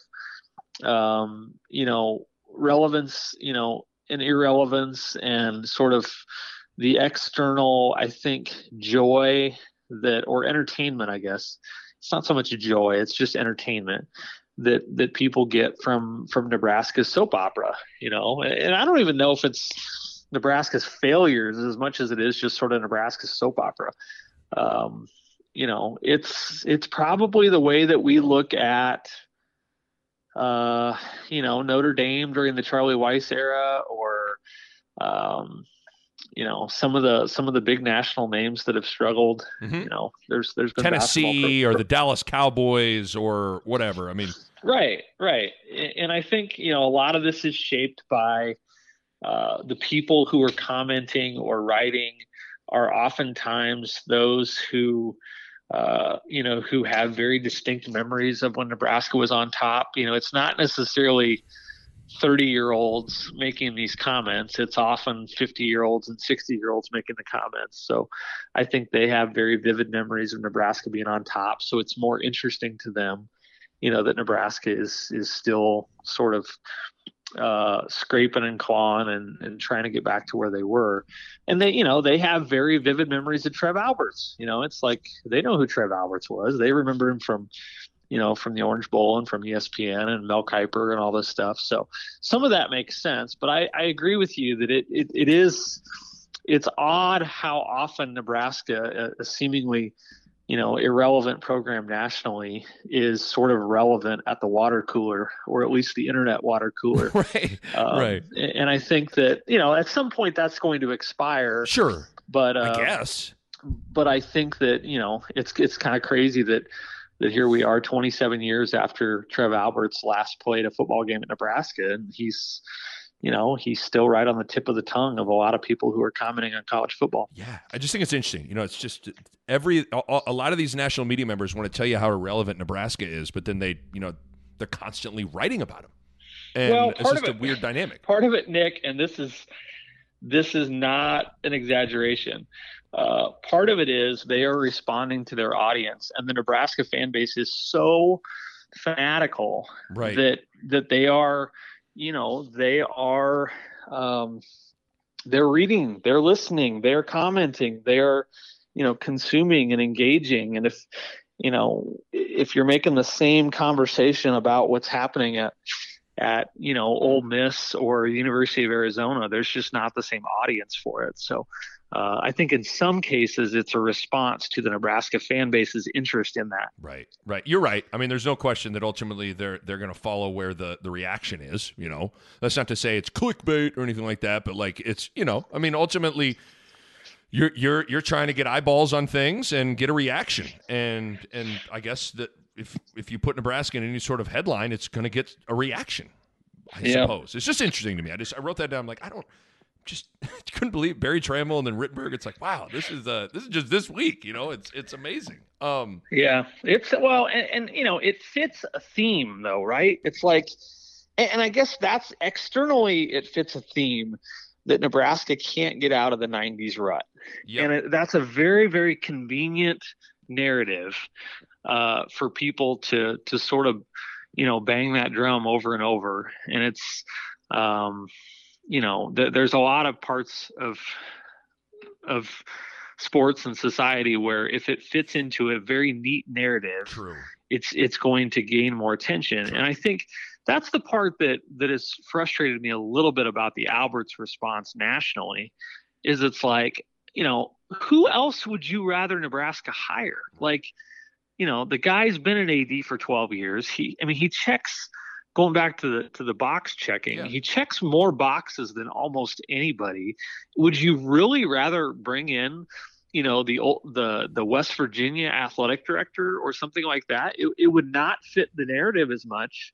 relevance, and irrelevance, and sort of the external, I think, joy or entertainment, I guess. It's not so much joy, it's just entertainment that people get from Nebraska's soap opera, and I don't even know if it's Nebraska's failures as much as it is just sort of Nebraska's soap opera. It's probably the way that we look at, Notre Dame during the Charlie Weiss era, or, some of the big national names that have struggled. Mm-hmm. There's been Tennessee or the Dallas Cowboys or whatever. I mean, right. And I think, a lot of this is shaped by the people who are commenting or writing are oftentimes those who have very distinct memories of when Nebraska was on top. It's not necessarily 30-year-olds making these comments. It's often 50-year-olds and 60-year-olds making the comments. So I think they have very vivid memories of Nebraska being on top. So it's more interesting to them, that Nebraska is still sort of scraping and clawing and trying to get back to where they were. And they have very vivid memories of Trev Alberts. It's like they know who Trev Alberts was. They remember him from the Orange Bowl and from ESPN and Mel Kiper and all this stuff. So some of that makes sense, but I agree with you that it's odd how often Nebraska, a seemingly, irrelevant program nationally, is sort of relevant at the water cooler, or at least the internet water cooler. Right. Right. And I think that, at some point that's going to expire. Sure. But I guess. But I think that, it's kind of crazy that here we are 27 years after Trev Alberts last played a football game at Nebraska, and he's still right on the tip of the tongue of a lot of people who are commenting on college football. Yeah, I just think it's interesting. It's just a lot of these national media members want to tell you how irrelevant Nebraska is, but then they're constantly writing about him. And it's just a weird dynamic. Part of it, Nick, and this is not an exaggeration. Part of it is they are responding to their audience, and the Nebraska fan base is so fanatical, right, that they are, they're reading, they're listening, they're commenting, they're, consuming and engaging. And if you're making the same conversation about what's happening at at Ole Miss or the University of Arizona. There's just not the same audience for it. So I think in some cases it's a response to the Nebraska fan base's interest in that. Right. You're right. I mean, there's no question that ultimately they're going to follow where the reaction is. That's not to say it's clickbait or anything like that, but like it's I mean, ultimately you're trying to get eyeballs on things and get a reaction, and I guess that if you put Nebraska in any sort of headline, it's going to get a reaction. I suppose it's just interesting to me. I wrote that down. I'm like, just couldn't believe Barry Trammell and then Rittenberg. It's like, wow, this is just this week. It's amazing. Yeah, it's and it fits a theme though, right? It's like, and I guess that's externally it fits a theme that Nebraska can't get out of the 90s rut. Yep. And that's a very, very convenient narrative for people to sort of, bang that drum over and over. And it's, there's a lot of parts of sports and society where if it fits into a very neat narrative, True. it's going to gain more attention. True. And I think that's the part that has frustrated me a little bit about the Alberts response nationally, is it's like, who else would you rather Nebraska hire? Like, the guy's been an AD for 12 years. He checks, going back to the box checking, yeah. He checks more boxes than almost anybody. Would you really rather bring in, the West Virginia athletic director or something like that? It would not fit the narrative as much.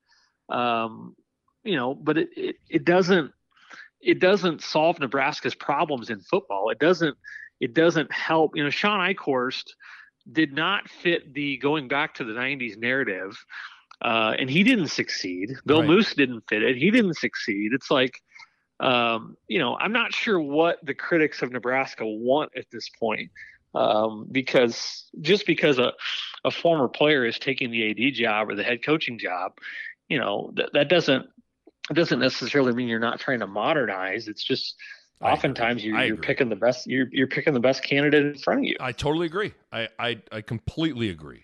But it doesn't solve Nebraska's problems in football. It doesn't help. Sean Eichhorst did not fit the going back to the 90s narrative, and he didn't succeed. Bill Right. Moose didn't fit it. He didn't succeed. It's like, I'm not sure what the critics of Nebraska want at this point, because a former player is taking the AD job or the head coaching job, that doesn't necessarily mean you're not trying to modernize. It's just oftentimes you're picking the best. You're picking the best candidate in front of you. I totally agree. I completely agree.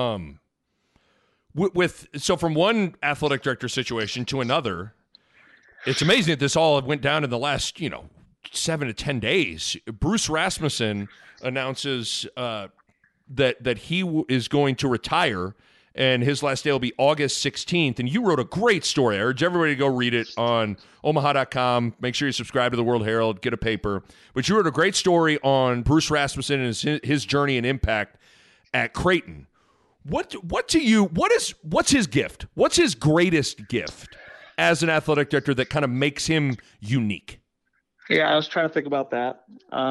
So from one athletic director situation to another, it's amazing that this all went down in the last 7 to 10 days. Bruce Rasmussen announces that he is going to retire, and his last day will be August 16th. And you wrote a great story. I urge everybody to go read it on omaha.com. Make sure you subscribe to the World Herald, get a paper. But you wrote a great story on Bruce Rasmussen and his journey and impact at Creighton. What's his gift? What's his greatest gift as an athletic director that kind of makes him unique? Yeah, I was trying to think about that.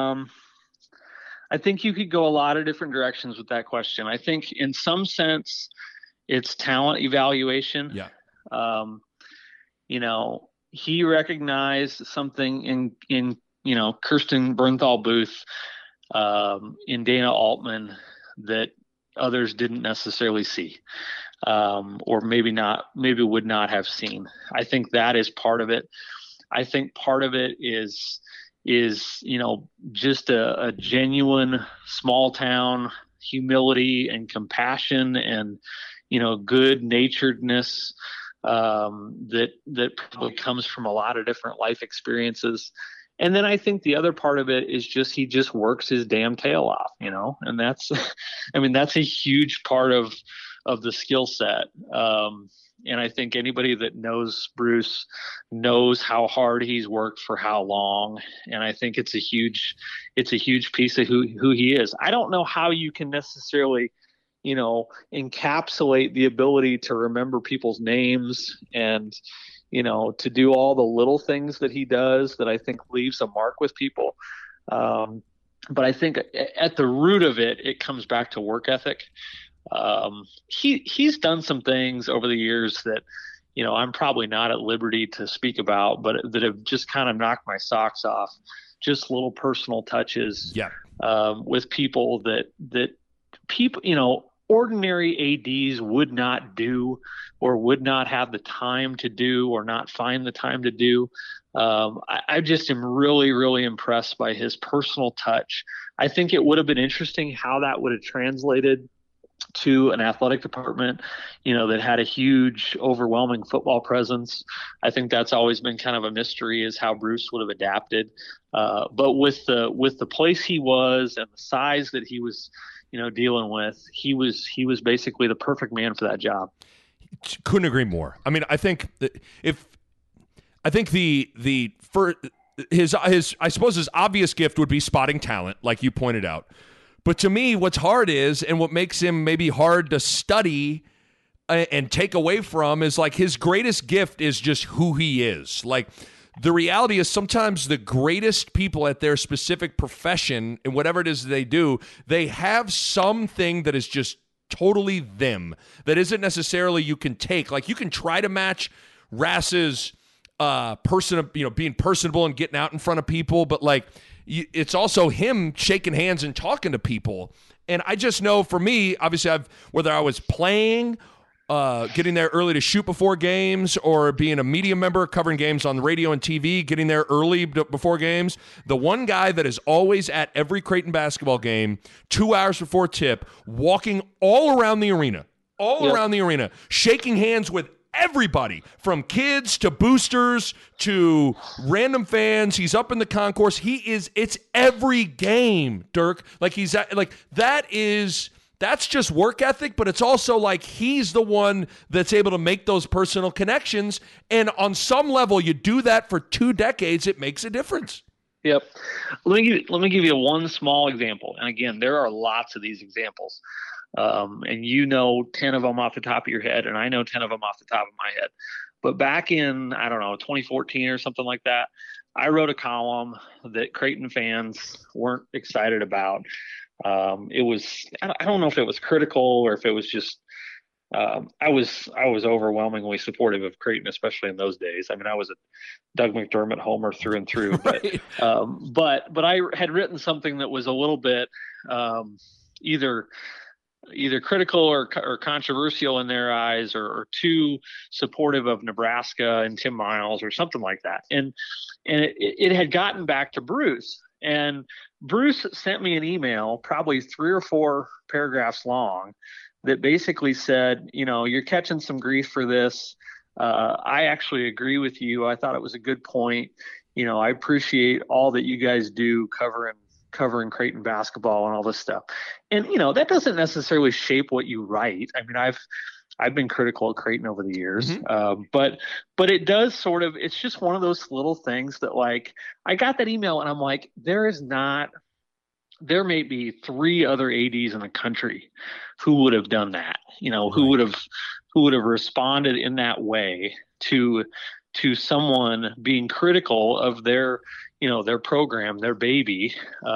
I think you could go a lot of different directions with that question. I think in some sense it's talent evaluation. Yeah. He recognized something in Kirsten Bernthal Booth, in Dana Altman that others didn't necessarily see, or maybe would not have seen. I think that is part of it. I think part of it is just a genuine small town humility and compassion and good naturedness that probably comes from a lot of different life experiences. And then I think the other part of it is he just works his damn tail off, and that's a huge part of the skill set. And I think anybody that knows Bruce knows how hard he's worked for how long. And I think it's a huge piece of who he is. I don't know how you can necessarily, encapsulate the ability to remember people's names and, to do all the little things that he does that I think leaves a mark with people. But I think at the root of it, it comes back to work ethic. He's done some things over the years that, I'm probably not at liberty to speak about, but that have just kind of knocked my socks off. Just little personal touches, with people that people, ordinary ADs would not do, or would not have the time to do, or not find the time to do. I just am really, really impressed by his personal touch. I think it would have been interesting how that would have translated to an athletic department, that had a huge, overwhelming football presence. I think that's always been kind of a mystery, is how Bruce would have adapted. But with the place he was and the size that he was, dealing with, he was basically the perfect man for that job. Couldn't agree more. I mean, I think his I suppose his obvious gift would be spotting talent, like you pointed out. But to me, what's hard is, and what makes him maybe hard to study and take away from, is like his greatest gift is just who he is. Like, the reality is sometimes the greatest people at their specific profession and whatever it is they do, they have something that is just totally them, that isn't necessarily you can take. Like, you can try to match Rass's being personable and getting out in front of people, but like, it's also him shaking hands and talking to people. And I just know, for me, obviously, whether I was playing, getting there early to shoot before games, or being a media member covering games on the radio and TV, getting there early before games, the one guy that is always at every Creighton basketball game 2 hours before tip, walking all around the arena, shaking hands with everybody, from kids to boosters to random fans. He's up in the concourse. It's every game, Dirk. Like, that's just work ethic, but it's also like he's the one that's able to make those personal connections. And on some level, you do that for 2 decades, it makes a difference. Yep. Let me give you one small example. And again, there are lots of these examples. And 10 of them off the top of your head, and I know 10 of them off the top of my head. But back in, 2014 or something like that, I wrote a column that Creighton fans weren't excited about. It was, I don't know if it was critical or if it was just, I was overwhelmingly supportive of Creighton, especially in those days. I mean, I was a Doug McDermott homer through and through, Right. but I had written something that was a little bit, either critical or controversial in their eyes, or too supportive of Nebraska and Tim Miles or something like that. And it had gotten back to Bruce, and Bruce sent me an email, probably 3 or 4 paragraphs long, that basically said, you're catching some grief for this. I actually agree with you. I thought it was a good point. I appreciate all that you guys do covering Creighton basketball and all this stuff. And, that doesn't necessarily shape what you write. I mean, I've been critical of Creighton over the years, but it does it's just one of those little things that, like, I got that email and I'm like, there may be 3 other ADs in the country who would have done that, who would have responded in that way to someone being critical of their program, their baby.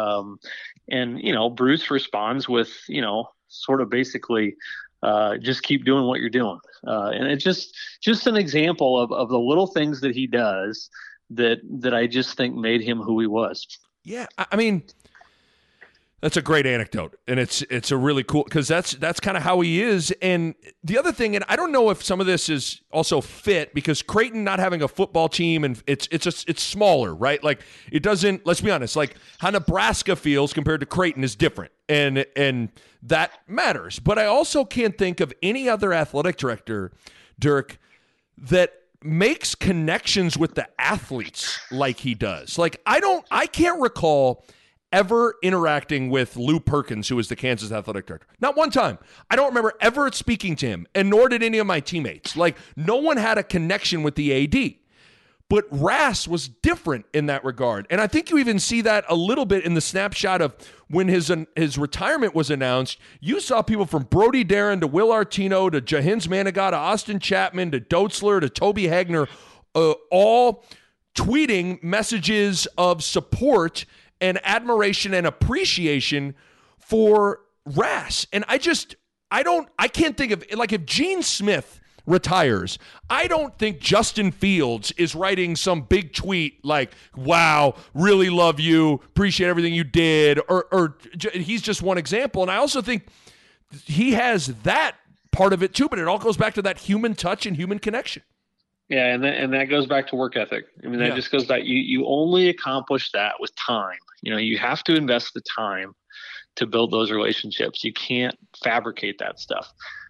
And Bruce responds with, sort of basically, just keep doing what you're doing. And it's just an example of the little things that he does that I just think made him who he was. Yeah. I mean, that's a great anecdote, and it's a really cool, because that's kind of how he is. And the other thing, and I don't know if some of this is also fit, because Creighton not having a football team, and it's smaller, right? Like, it doesn't. Let's be honest. Like, how Nebraska feels compared to Creighton is different, and that matters. But I also can't think of any other athletic director, Dirk, that makes connections with the athletes like he does. Like, I can't recall ever interacting with Lou Perkins, who was the Kansas athletic director. Not one time. I don't remember ever speaking to him, and nor did any of my teammates. Like, no one had a connection with the AD. But Rass was different in that regard. And I think you even see that a little bit in the snapshot of when his retirement was announced. You saw people from Brody Darren to Will Artino to Jahins Manigat to Austin Chapman to Doetzler to Toby Hagner, all tweeting messages of support and admiration and appreciation for Rass. And I can't think of, like, if Gene Smith retires, I don't think Justin Fields is writing some big tweet like, wow, really love you, appreciate everything you did, or he's just one example. And I also think he has that part of it too, but it all goes back to that human touch and human connection. Yeah, and that goes back to work ethic. I mean, that just goes back. You only accomplish that with time. You have to invest the time to build those relationships. You can't fabricate that stuff.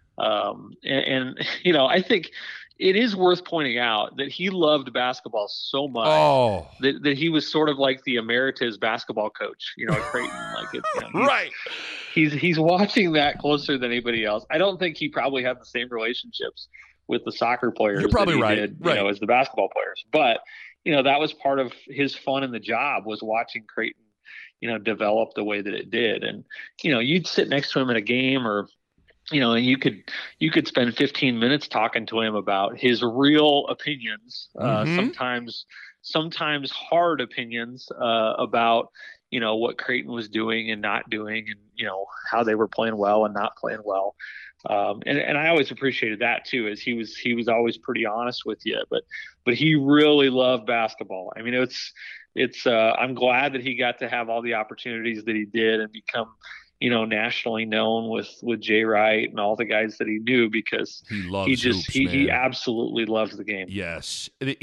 I think it is worth pointing out that he loved basketball so much that he was sort of like the emeritus basketball coach, at Creighton. Right. He's watching that closer than anybody else. I don't think he probably had the same relationships with the soccer players. You're probably that he right. did, as the basketball players. But, that was part of his fun in the job, was watching Creighton, develop the way that it did. And, you'd sit next to him at a game, or, and you could spend 15 minutes talking to him about his real opinions, sometimes hard opinions about, what Creighton was doing and not doing, and, how they were playing well and not playing well. And I always appreciated that too, as he was always pretty honest with you, but he really loved basketball. I mean, it's I'm glad that he got to have all the opportunities that he did and become, nationally known with Jay Wright and all the guys that he knew, because he absolutely loves the game. Yes. And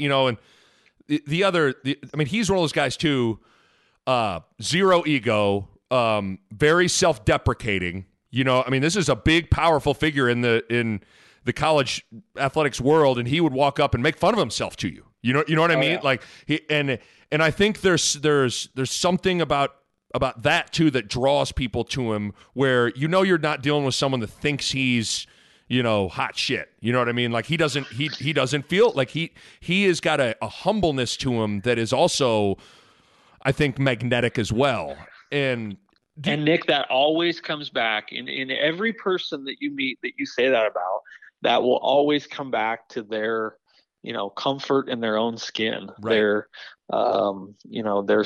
he's one of those guys too, zero ego, very self-deprecating. This is a big, powerful figure in the college athletics world, and he would walk up and make fun of himself to you. You know what I mean? Yeah. Like and I think there's something about that too that draws people to him, where you're not dealing with someone that thinks he's hot shit. You know what I mean? Like he doesn't feel like he has got a humbleness to him that is also, I think, magnetic as well. And Nick, that always comes back in every person that you meet that you say that about. That will always come back to their, comfort in their own skin, right. Their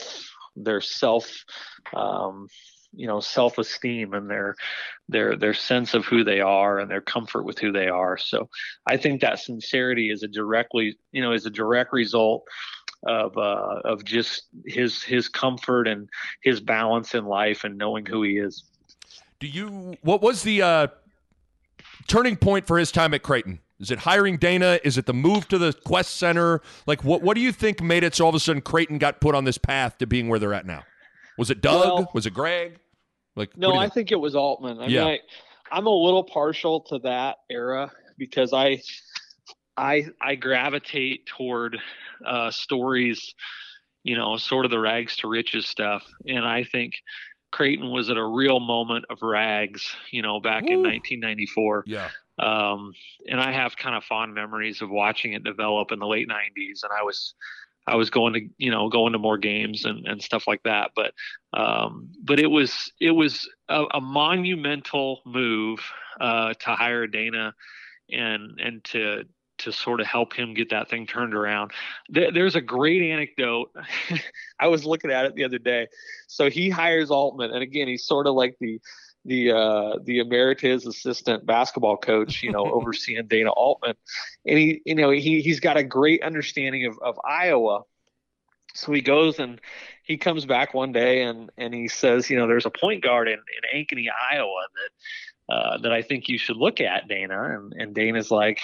self-esteem and their sense of who they are and their comfort with who they are. So I think that sincerity is a direct result of just his comfort and his balance in life and knowing who he is. What was the turning point for his time at Creighton? Is it hiring Dana? Is it the move to the Quest Center? Like, what do you think made it so all of a sudden Creighton got put on this path to being where they're at now? Was it Doug? Well, was it Greg? No, I think it was Altman. I mean, I'm a little partial to that era because I gravitate toward stories, sort of the rags to riches stuff. And I think Creighton was at a real moment of rags, back in 1994. Yeah. And I have kind of fond memories of watching it develop in the late 90s. And I was going to more games and stuff like that. But it was a monumental move to hire Dana and to sort of help him get that thing turned around. There's a great anecdote. I was looking at it the other day. So he hires Altman, and again, he's sort of like the emeritus assistant basketball coach, overseeing Dana Altman. And he's got a great understanding of Iowa. So he goes and he comes back one day and he says, there's a point guard in Ankeny, Iowa that I think you should look at, Dana. And Dana's like,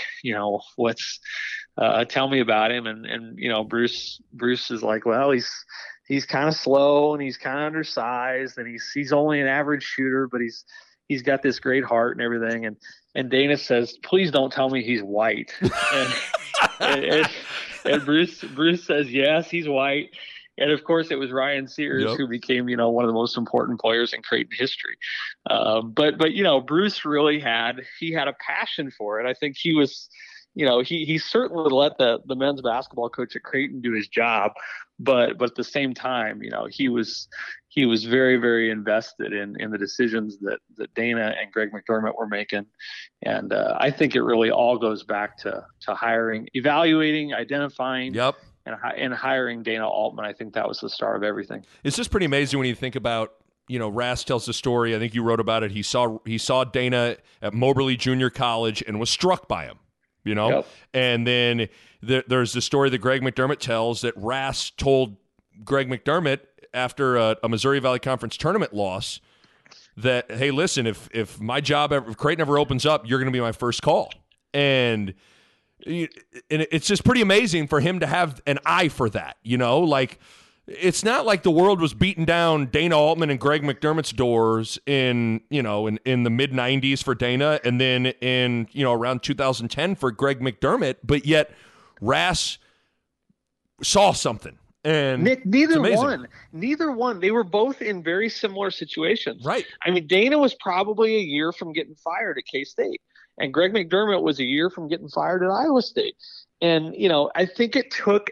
tell me about him. And Bruce is like, well, he's kind of slow and he's kind of undersized and he's only an average shooter, but he's got this great heart and everything. And Dana says, please don't tell me he's white. and Bruce says, yes, he's white. And of course it was Ryan Sears who became, one of the most important players in Creighton history. But Bruce really had a passion for it. I think he was, he certainly let the men's basketball coach at Creighton do his job, but at the same time, he was very, very invested in the decisions that Dana and Greg McDermott were making. And I think it really all goes back to hiring, evaluating, identifying, and hiring Dana Altman. I think that was the start of everything. It's just pretty amazing when you think about, Ras tells the story. I think you wrote about it. He saw Dana at Moberly Junior College and was struck by him. And then there's the story that Greg McDermott tells that Ras told Greg McDermott after a Missouri Valley Conference tournament loss that, hey, listen, if my job if Creighton ever opens up, you're going to be my first call. And it's just pretty amazing for him to have an eye for that, like it's not like the world was beating down Dana Altman and Greg McDermott's doors in the mid 90s for Dana, and then in, around 2010 for Greg McDermott, but yet Rass saw something. And Nick, neither one. They were both in very similar situations. Right. I mean, Dana was probably a year from getting fired at K-State, and Greg McDermott was a year from getting fired at Iowa State. And, I think it took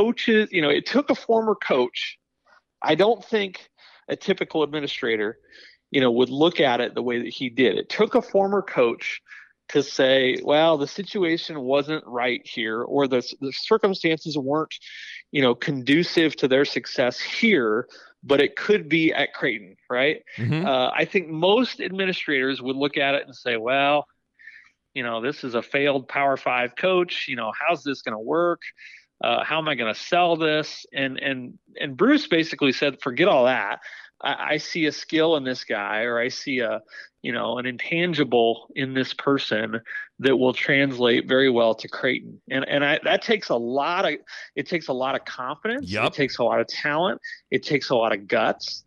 it took a former coach. I don't think a typical administrator, would look at it the way that he did. It took a former coach to say, well, the situation wasn't right here, or the circumstances weren't, conducive to their success here, but it could be at Creighton, right? Mm-hmm. I think most administrators would look at it and say, well, this is a failed Power 5 coach. How's this going to work? How am I going to sell this? And Bruce basically said, forget all that. I see a skill in this guy, or I see an intangible in this person that will translate very well to Creighton. And that takes a lot of confidence. Yep. It takes a lot of talent. It takes a lot of guts.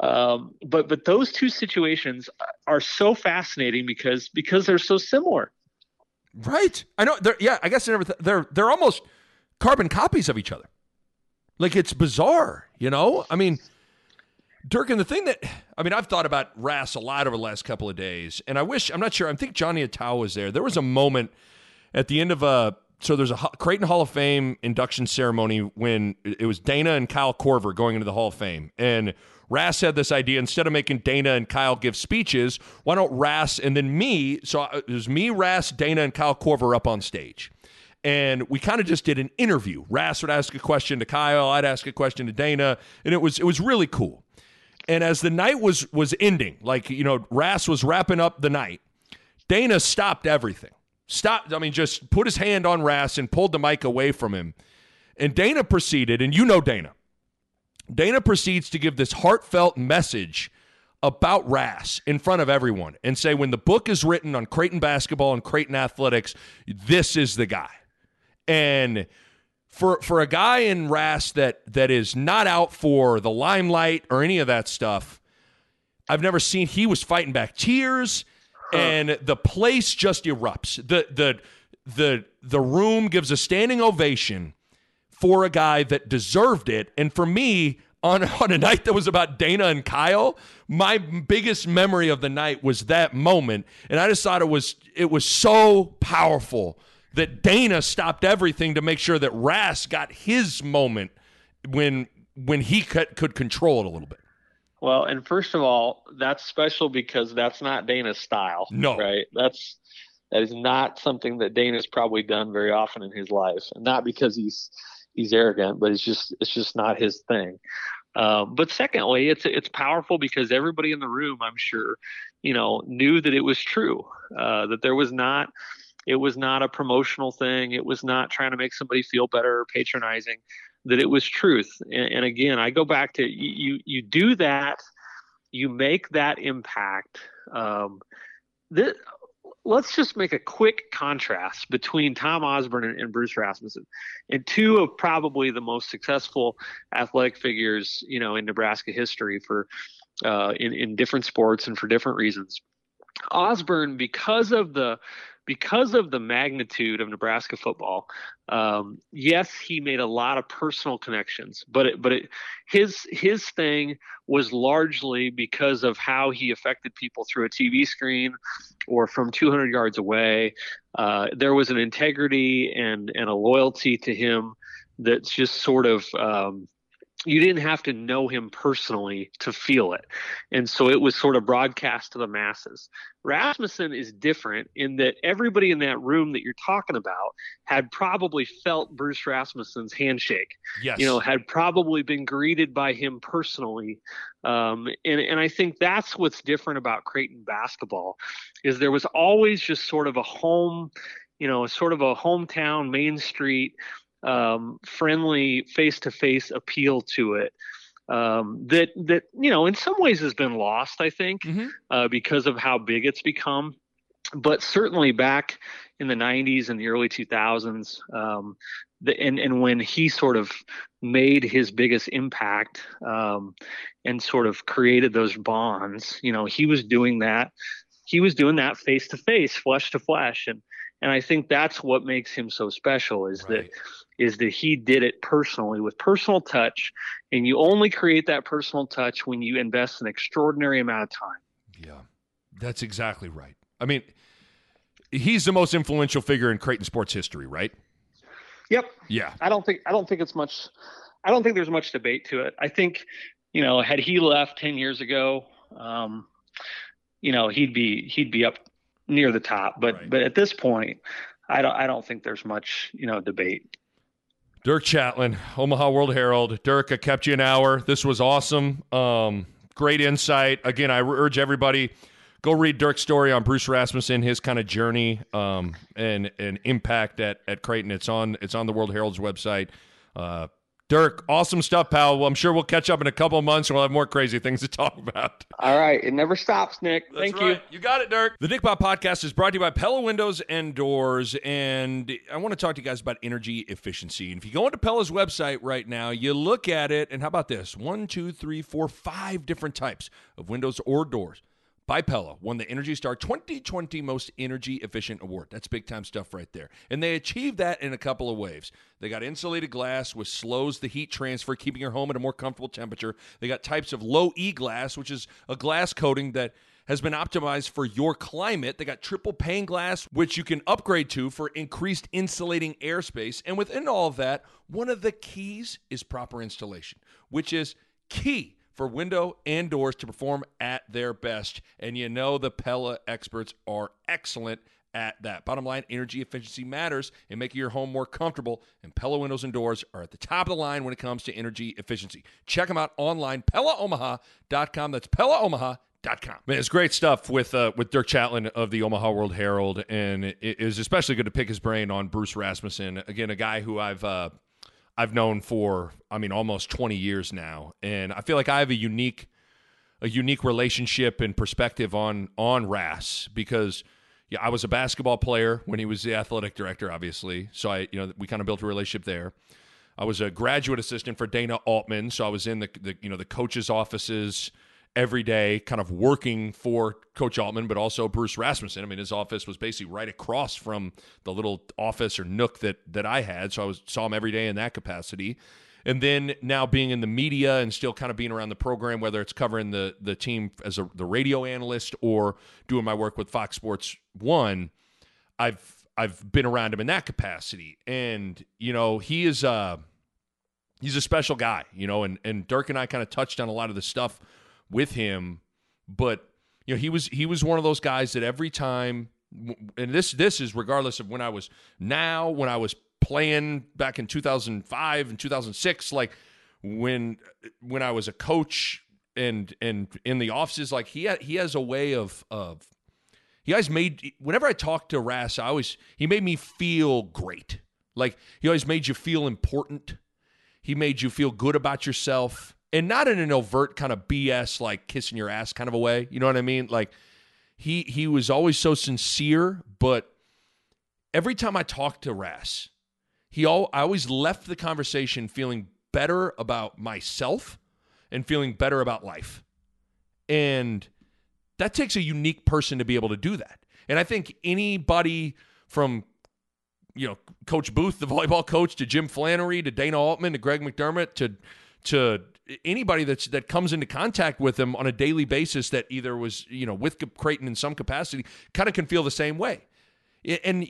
But those two situations are so fascinating because they're so similar. Right. I know. I guess they're almost carbon copies of each other. Like, it's bizarre, I mean, Dirk, and the thing that, I've thought about Rass a lot over the last couple of days, and I think Johnny Atau was there. There was a moment at the end of there's a Creighton Hall of Fame induction ceremony when it was Dana and Kyle Korver going into the Hall of Fame. And Rass had this idea, instead of making Dana and Kyle give speeches, why don't Rass and then me, so it was me, Rass, Dana, and Kyle Korver up on stage. And we kind of just did an interview. Rass would ask a question to Kyle, I'd ask a question to Dana, and it was really cool. And as the night was ending, Rass was wrapping up the night, Dana stopped everything. Just put his hand on Rass and pulled the mic away from him. And Dana proceeded, and Dana proceeds to give this heartfelt message about Rass in front of everyone and say, when the book is written on Creighton basketball and Creighton athletics, this is the guy. And for a guy in Rass that is not out for the limelight or any of that stuff, I've never seen. He was fighting back tears, and the place just erupts. The room gives a standing ovation for a guy that deserved it. And for me, on a night that was about Dana and Kyle, my biggest memory of the night was that moment, and I just thought it was so powerful that Dana stopped everything to make sure that Rass got his moment when he could control it a little bit. Well, and first of all, that's special because that's not Dana's style. No. Right? That is not something that Dana's probably done very often in his life. And not because he's arrogant, but it's just not his thing. But secondly, it's powerful because everybody in the room, I'm sure, knew that it was true, that it was not a promotional thing. It was not trying to make somebody feel better or patronizing, that it was truth. And again, I go back to you do that, you make that impact. Let's just make a quick contrast between Tom Osborne and Bruce Rasmussen, and two of probably the most successful athletic figures, in Nebraska history for in different sports and for different reasons. Osborne, because of the magnitude of Nebraska football, yes, he made a lot of personal connections, but his thing was largely because of how he affected people through a TV screen or from 200 yards away. There was an integrity and a loyalty to him that's just sort of you didn't have to know him personally to feel it. And so it was sort of broadcast to the masses. Rasmussen is different in that everybody in that room that you're talking about had probably felt Bruce Rasmussen's handshake. Yes. Had probably been greeted by him personally. And I think that's what's different about Creighton basketball, is there was always just sort of a home, sort of a hometown, Main Street, friendly face-to-face appeal to it, that in some ways has been lost, I think, because of how big it's become. But certainly back in the 90s and the early 2000s, and when he sort of made his biggest impact, and sort of created those bonds, he was doing that. He was doing that face to face, flesh to flesh, and I think that's what makes him so special is Right. that he did it personally with personal touch, and you only create that personal touch when you invest an extraordinary amount of time. Yeah, that's exactly right. I mean, he's the most influential figure in Creighton sports history, right? Yep. Yeah. I don't think it's much. I don't think there's much debate to it. I think, had he left 10 years ago, he'd be up near the top. But Right. but at this point, I don't think there's much debate. Dirk Chatelain, Omaha World Herald. Dirk, I kept you an hour. This was awesome. Great insight. Again, I urge everybody, go read Dirk's story on Bruce Rasmussen, his kind of journey and impact at Creighton. It's on the World Herald's website. Dirk, awesome stuff, pal. Well, I'm sure we'll catch up in a couple of months and we'll have more crazy things to talk about. All right. It never stops, Nick. Thank you. You got it, Dirk. The Nick Bob Podcast is brought to you by Pella Windows and Doors, and I want to talk to you guys about energy efficiency. And if you go into Pella's website right now, you look at it, and how about this? 1, 2, 3, 4, 5 different types of windows or doors. By Pella, won the Energy Star 2020 Most Energy Efficient Award. That's big-time stuff right there. And they achieved that in a couple of ways. They got insulated glass, which slows the heat transfer, keeping your home at a more comfortable temperature. They got types of low-E glass, which is a glass coating that has been optimized for your climate. They got triple pane glass, which you can upgrade to for increased insulating airspace. And within all of that, one of the keys is proper installation, which is key for window and doors to perform at their best. And the Pella experts are excellent at that. Bottom line, energy efficiency matters in making your home more comfortable, and Pella windows and doors are at the top of the line when it comes to energy efficiency. Check them out online, PellaOmaha.com. That's PellaOmaha.com. Man, it's great stuff with Dirk Chatelain of the Omaha World Herald, and it is especially good to pick his brain on Bruce Rasmussen. Again, a guy who I've known for, almost 20 years now. And I feel like I have a unique relationship and perspective on Ras because, I was a basketball player when he was the athletic director, obviously. So we kind of built a relationship there. I was a graduate assistant for Dana Altman. So I was in the coaches' offices every day, kind of working for Coach Altman, but also Bruce Rasmussen. His office was basically right across from the little office or nook that I had, so I saw him every day in that capacity. And then now being in the media and still kind of being around the program, whether it's covering the team as the radio analyst or doing my work with Fox Sports 1, I've been around him in that capacity. And, he is he's a special guy, and Dirk and I kind of touched on a lot of the stuff with him, but he was one of those guys that every time, and this is regardless of when I was playing back in 2005 and 2006, like when I was a coach and in the offices, like he has a way of he always made, whenever I talked to Ras, he made me feel great. Like he always made you feel important. He made you feel good about yourself. And not in an overt kind of BS, like kissing your ass kind of a way. You know what I mean? Like, he was always so sincere, but every time I talked to Ras, I always left the conversation feeling better about myself and feeling better about life. And that takes a unique person to be able to do that. And I think anybody from, Coach Booth, the volleyball coach, to Jim Flannery, to Dana Altman, to Greg McDermott, to anybody that comes into contact with him on a daily basis that either was, with Creighton in some capacity, kind of can feel the same way. And,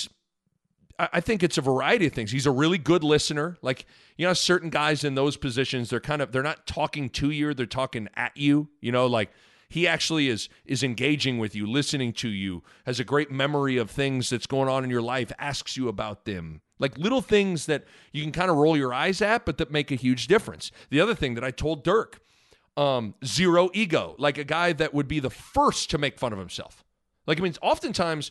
I think it's a variety of things. He's a really good listener. Like, certain guys in those positions, they're not talking to you, they're talking at you, like he actually is engaging with you, listening to you, has a great memory of things that's going on in your life, asks you about them. Like little things that you can kind of roll your eyes at, but that make a huge difference. The other thing that I told Dirk, zero ego, like a guy that would be the first to make fun of himself. Like, oftentimes,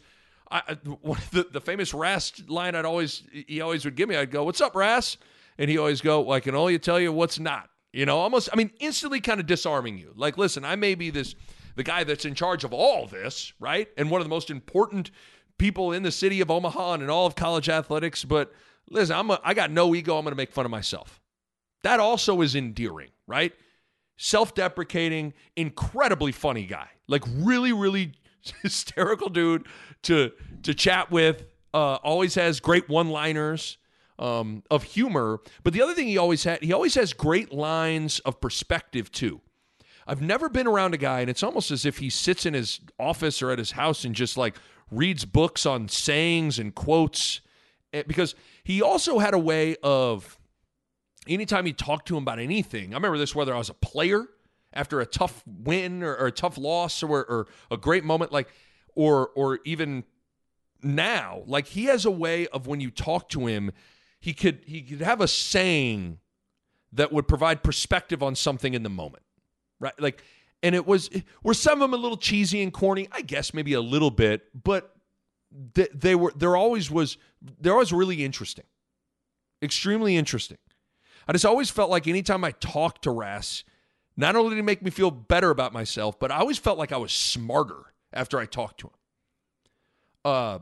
the famous Ras line he always would give me, I'd go, "What's up, Ras?" And he always go, "Well, I can only tell you what's not." Almost, instantly kind of disarming you. Like, listen, I may be the guy that's in charge of all this, right? And one of the most important people in the city of Omaha and in all of college athletics, but listen, I got no ego. I'm going to make fun of myself. That also is endearing, right? Self-deprecating, incredibly funny guy. Like really, really hysterical dude to chat with. Always has great one-liners of humor. But the other thing he always has great lines of perspective too. I've never been around a guy, and it's almost as if he sits in his office or at his house and just like reads books on sayings and quotes, because he also had a way of, anytime you talked to him about anything, I remember this, whether I was a player after a tough win or a tough loss or a great moment, like, or even now, like he has a way of, when you talk to him, he could have a saying that would provide perspective on something in the moment, right? Like, and were some of them a little cheesy and corny? I guess maybe a little bit, but they're always really interesting, extremely interesting. I just always felt like anytime I talked to Ras, not only did it make me feel better about myself, but I always felt like I was smarter after I talked to him.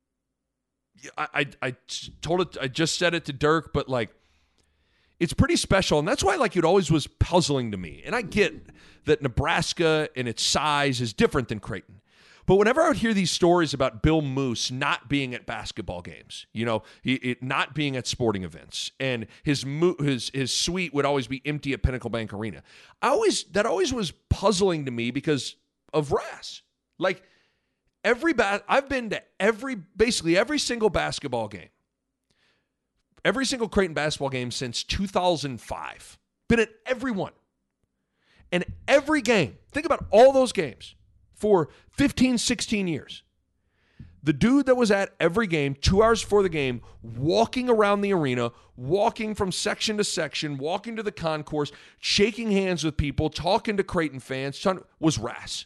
I told it, I just said it to Dirk, but like, it's pretty special. And that's why, like, it always was puzzling to me. And I get that Nebraska and its size is different than Creighton. But whenever I would hear these stories about Bill Moose not being at basketball games, not being at sporting events, and his suite would always be empty at Pinnacle Bank Arena, that always was puzzling to me because of Ras. Like, I've been to basically every single basketball game, every single Creighton basketball game since 2005. Been at every one. And every game, think about all those games for 15, 16 years. The dude that was at every game, 2 hours before the game, walking around the arena, walking from section to section, walking to the concourse, shaking hands with people, talking to Creighton fans, was Ras.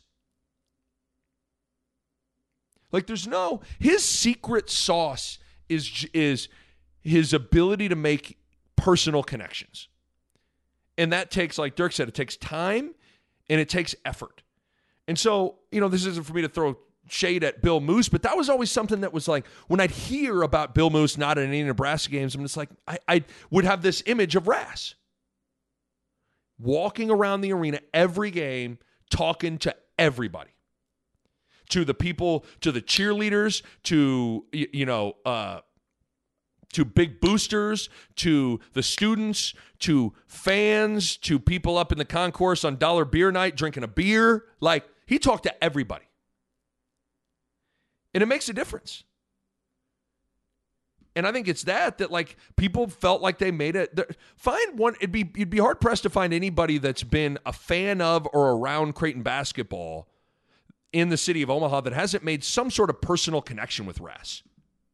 Like, his secret sauce is his ability to make personal connections. And that takes, like Dirk said, it takes time and it takes effort. And so, this isn't for me to throw shade at Bill Moose, but that was always something that was like, when I'd hear about Bill Moose not at any Nebraska games, I'm just like, I would have this image of Ras walking around the arena every game, talking to everybody. To the people, to the cheerleaders, to big boosters, to the students, to fans, to people up in the concourse on dollar beer night drinking a beer. Like, he talked to everybody. And it makes a difference. And I think it's that like people felt like they made it. Find one, you'd be hard pressed to find anybody that's been a fan of or around Creighton basketball in the city of Omaha that hasn't made some sort of personal connection with Ras.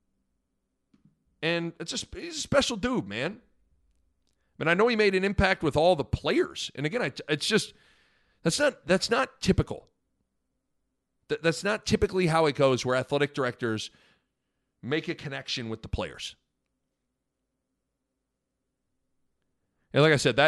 And he's a special dude, man. And I know he made an impact with all the players. And again, it's just, that's not typical. That's not typically how it goes, where athletic directors make a connection with the players. And like I said,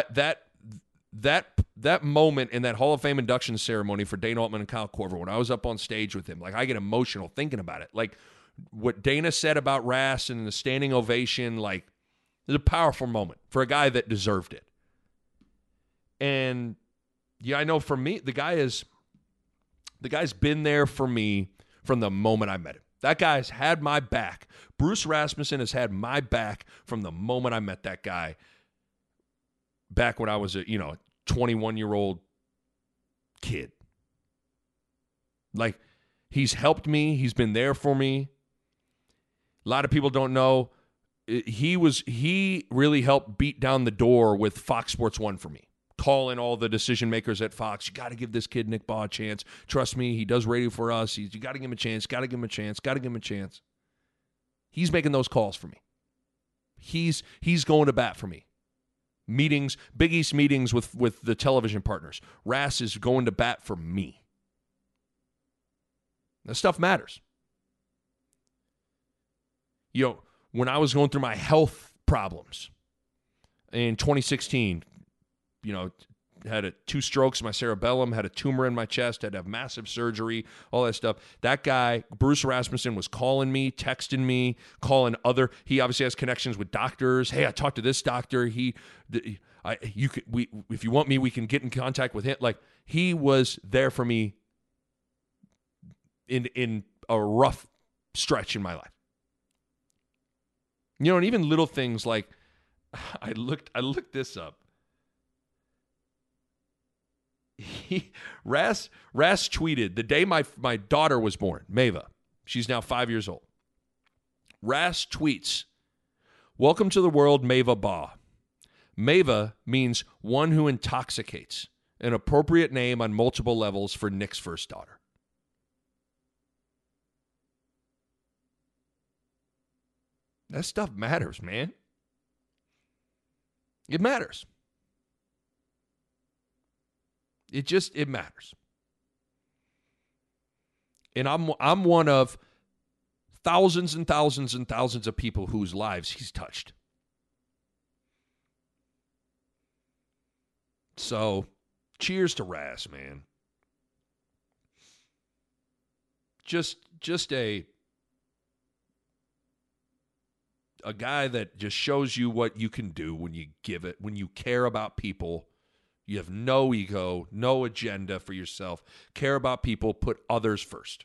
that moment in that Hall of Fame induction ceremony for Dana Altman and Kyle Korver, when I was up on stage with him, like, I get emotional thinking about it. Like, what Dana said about Ras and the standing ovation, like, it's a powerful moment for a guy that deserved it. And yeah, I know for me, the guy's been there for me from the moment I met him. That guy's had my back. Bruce Rasmussen has had my back from the moment I met that guy back when I was a 21-year-old kid. Like, he's helped me. He's been there for me. A lot of people don't know. He really helped beat down the door with Fox Sports 1 for me. Calling all the decision makers at Fox. You got to give this kid Nick Baugh a chance. Trust me, he does radio for us. You got to give him a chance. Got to give him a chance. Got to give him a chance. He's making those calls for me. He's going to bat for me. Meetings, Big East meetings with the television partners. Ras is going to bat for me. That stuff matters. When I was going through my health problems in 2016, had 2 strokes in my cerebellum, had a tumor in my chest, had to have massive surgery, all that stuff. That guy, Bruce Rasmussen, was calling me, texting me, he obviously has connections with doctors. Hey, I talked to this doctor. If you want me, we can get in contact with him. Like, he was there for me in a rough stretch in my life. You know, and even little things like, I looked this up. Ras tweeted the day my daughter was born, Mava. She's now 5 years old. Ras tweets, "Welcome to the world, Mava Ba. Mava means one who intoxicates, an appropriate name on multiple levels for Nick's first daughter." That stuff matters, man. It matters. It matters. And I'm one of thousands and thousands and thousands of people whose lives he's touched. So, cheers to Ras, man. Just a guy that just shows you what you can do when you give it, when you care about people. You have no ego, no agenda for yourself. Care about people, put others first.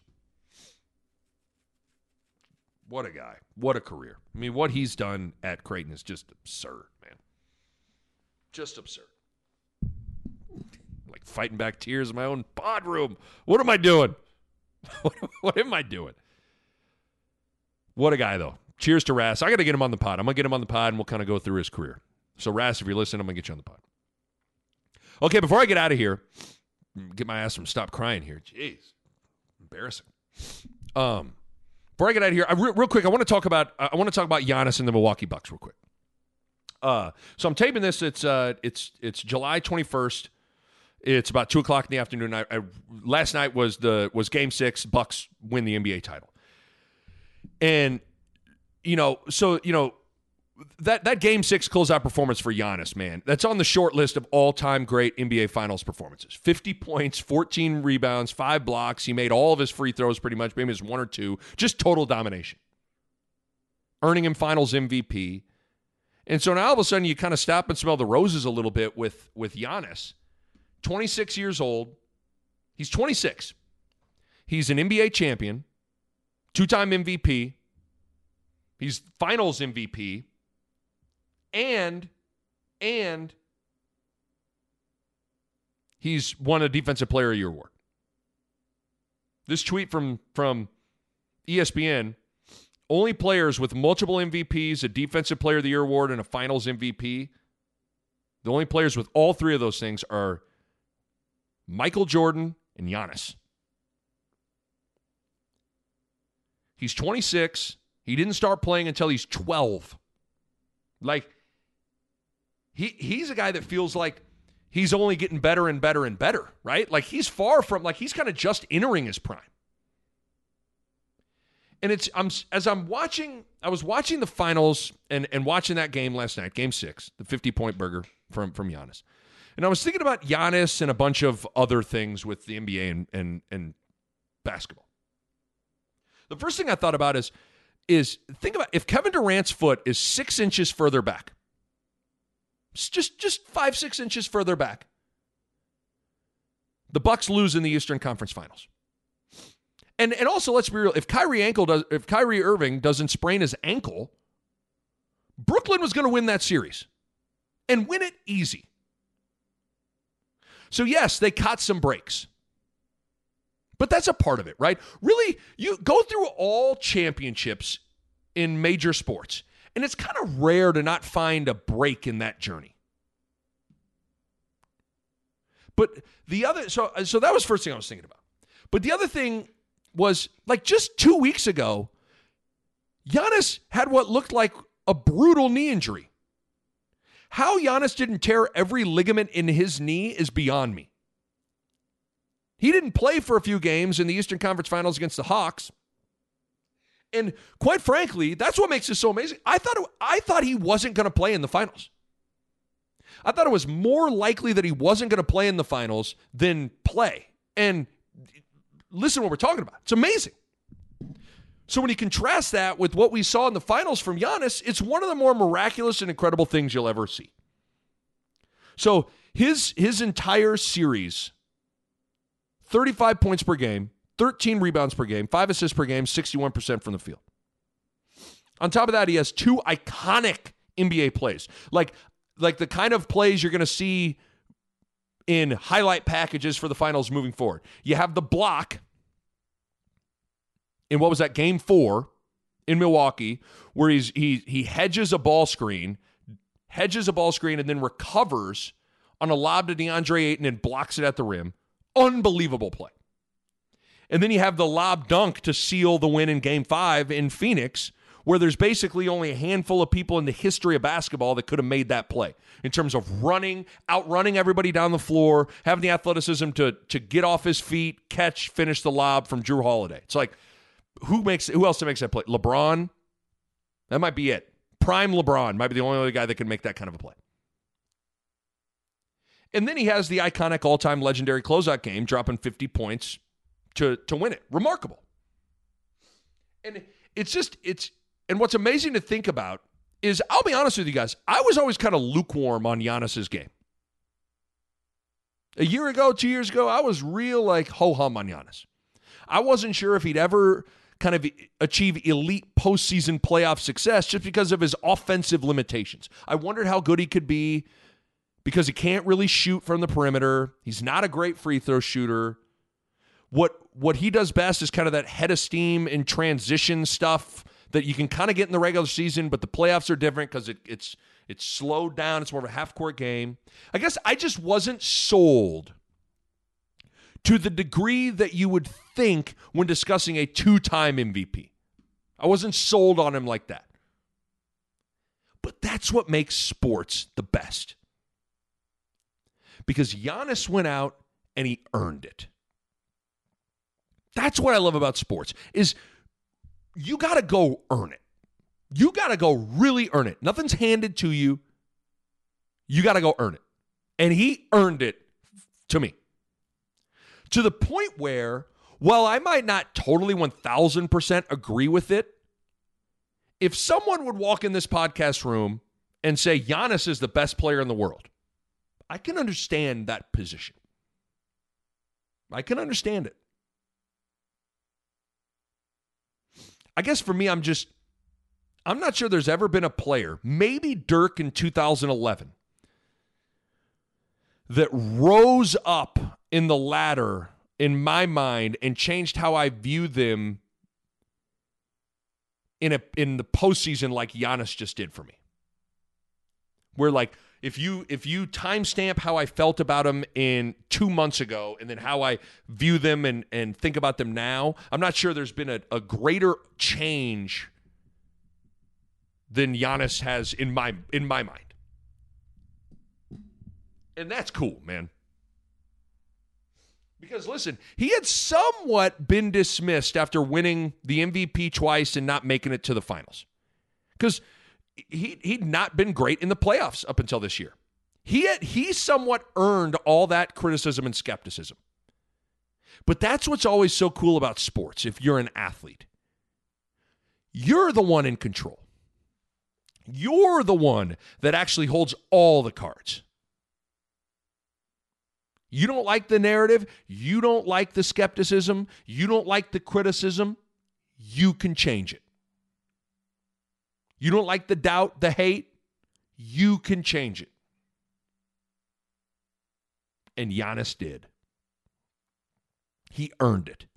What a guy. What a career. I mean, what he's done at Creighton is just absurd, man. Just absurd. Like fighting back tears in my own pod room. What am I doing? What am I doing? What a guy, though. Cheers to Ras. I got to get him on the pod. I'm going to get him on the pod, and we'll kind of go through his career. So, Ras, if you're listening, I'm going to get you on the pod. Okay, before I get out of here, get my ass from Stop Crying here. Jeez. Embarrassing. Before I get out of here, real quick, I want to talk about Giannis and the Milwaukee Bucks real quick. So I'm taping this. It's July 21st. It's about 2:00 in the afternoon. Last night was Game 6. Bucks win the NBA title. And that Game 6 closeout performance for Giannis, man, that's on the short list of all-time great NBA Finals performances. 50 points, 14 rebounds, 5 blocks. He made all of his free throws pretty much, maybe just 1 or 2. Just total domination. Earning him Finals MVP. And so now all of a sudden you kind of stop and smell the roses a little bit with Giannis. 26 years old. He's 26. He's an NBA champion. 2-time MVP. He's Finals MVP. And he's won a Defensive Player of the Year award. This tweet from ESPN, only players with multiple MVPs, a Defensive Player of the Year award, and a Finals MVP, the only players with all 3 of those things are Michael Jordan and Giannis. He's 26. He didn't start playing until he's 12. Like, he's a guy that feels like he's only getting better and better and better, right? Like, he's far from, like, he's kind of just entering his prime. And I was watching the finals and watching that game last night, Game 6, the 50-point burger from Giannis. And I was thinking about Giannis and a bunch of other things with the NBA and basketball. The first thing I thought about is think about if Kevin Durant's foot is 6 inches further back, just 5-6 inches further back, the Bucks lose in the Eastern Conference Finals. And also, let's be real, if Kyrie Irving doesn't sprain his ankle, Brooklyn was going to win that series and win it easy. So yes, they caught some breaks. But that's a part of it, right? Really, you go through all championships in major sports, and it's kind of rare to not find a break in that journey. But the other, so that was the first thing I was thinking about. But the other thing was, like, just 2 weeks ago, Giannis had what looked like a brutal knee injury. How Giannis didn't tear every ligament in his knee is beyond me. He didn't play for a few games in the Eastern Conference Finals against the Hawks. And quite frankly, that's what makes this so amazing. I thought he wasn't going to play in the finals. I thought it was more likely that he wasn't going to play in the finals than play. And listen to what we're talking about. It's amazing. So when you contrast that with what we saw in the finals from Giannis, it's one of the more miraculous and incredible things you'll ever see. So his entire series, 35 points per game, 13 rebounds per game, 5 assists per game, 61% from the field. On top of that, he has 2 iconic NBA plays. Like the kind of plays you're going to see in highlight packages for the finals moving forward. You have the block in, what was that, Game 4 in Milwaukee, where he hedges a ball screen, and then recovers on a lob to DeAndre Ayton and blocks it at the rim. Unbelievable play. And then you have the lob dunk to seal the win in Game 5 in Phoenix, where there's basically only a handful of people in the history of basketball that could have made that play in terms of outrunning everybody down the floor, having the athleticism to get off his feet, catch, finish the lob from Jrue Holiday. It's like, who else makes that play? LeBron? That might be it. Prime LeBron might be the only other guy that can make that kind of a play. And then he has the iconic all-time legendary closeout game, dropping 50 points to win it. Remarkable. And and what's amazing to think about is, I'll be honest with you guys, I was always kind of lukewarm on Giannis's game. A year ago, 2 years ago, I was real like ho-hum on Giannis. I wasn't sure if he'd ever kind of achieve elite postseason playoff success just because of his offensive limitations. I wondered how good he could be because he can't really shoot from the perimeter. He's not a great free throw shooter. What he does best is kind of that head of steam and transition stuff that you can kind of get in the regular season, but the playoffs are different because it's slowed down. It's more of a half-court game. I guess I just wasn't sold to the degree that you would think when discussing a 2-time MVP. I wasn't sold on him like that. But that's what makes sports the best. Because Giannis went out and he earned it. That's what I love about sports, is you got to go earn it. You got to go really earn it. Nothing's handed to you. You got to go earn it. And he earned it to me. To the point where, while I might not totally 1,000% agree with it, if someone would walk in this podcast room and say Giannis is the best player in the world, I can understand that position. I can understand it. I guess for me, I'm not sure there's ever been a player, maybe Dirk in 2011, that rose up in the ladder in my mind and changed how I view them in the postseason like Giannis just did for me. Where, like, if you timestamp how I felt about them in 2 months ago and then how I view them and think about them now, I'm not sure there's been a greater change than Giannis has in my mind. And that's cool, man. Because, listen, he had somewhat been dismissed after winning the MVP twice and not making it to the finals. Because he'd not been great in the playoffs up until this year. He somewhat earned all that criticism and skepticism. But that's what's always so cool about sports if you're an athlete. You're the one in control. You're the one that actually holds all the cards. You don't like the narrative. You don't like the skepticism. You don't like the criticism. You can change it. You don't like the doubt, the hate. You can change it. And Giannis did. He earned it.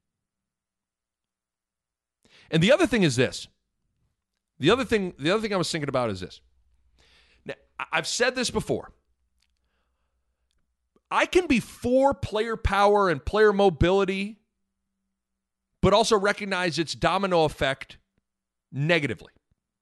And the other thing is this. The other thing I was thinking about is this. Now, I've said this before. I can be for player power and player mobility, but also recognize its domino effect negatively.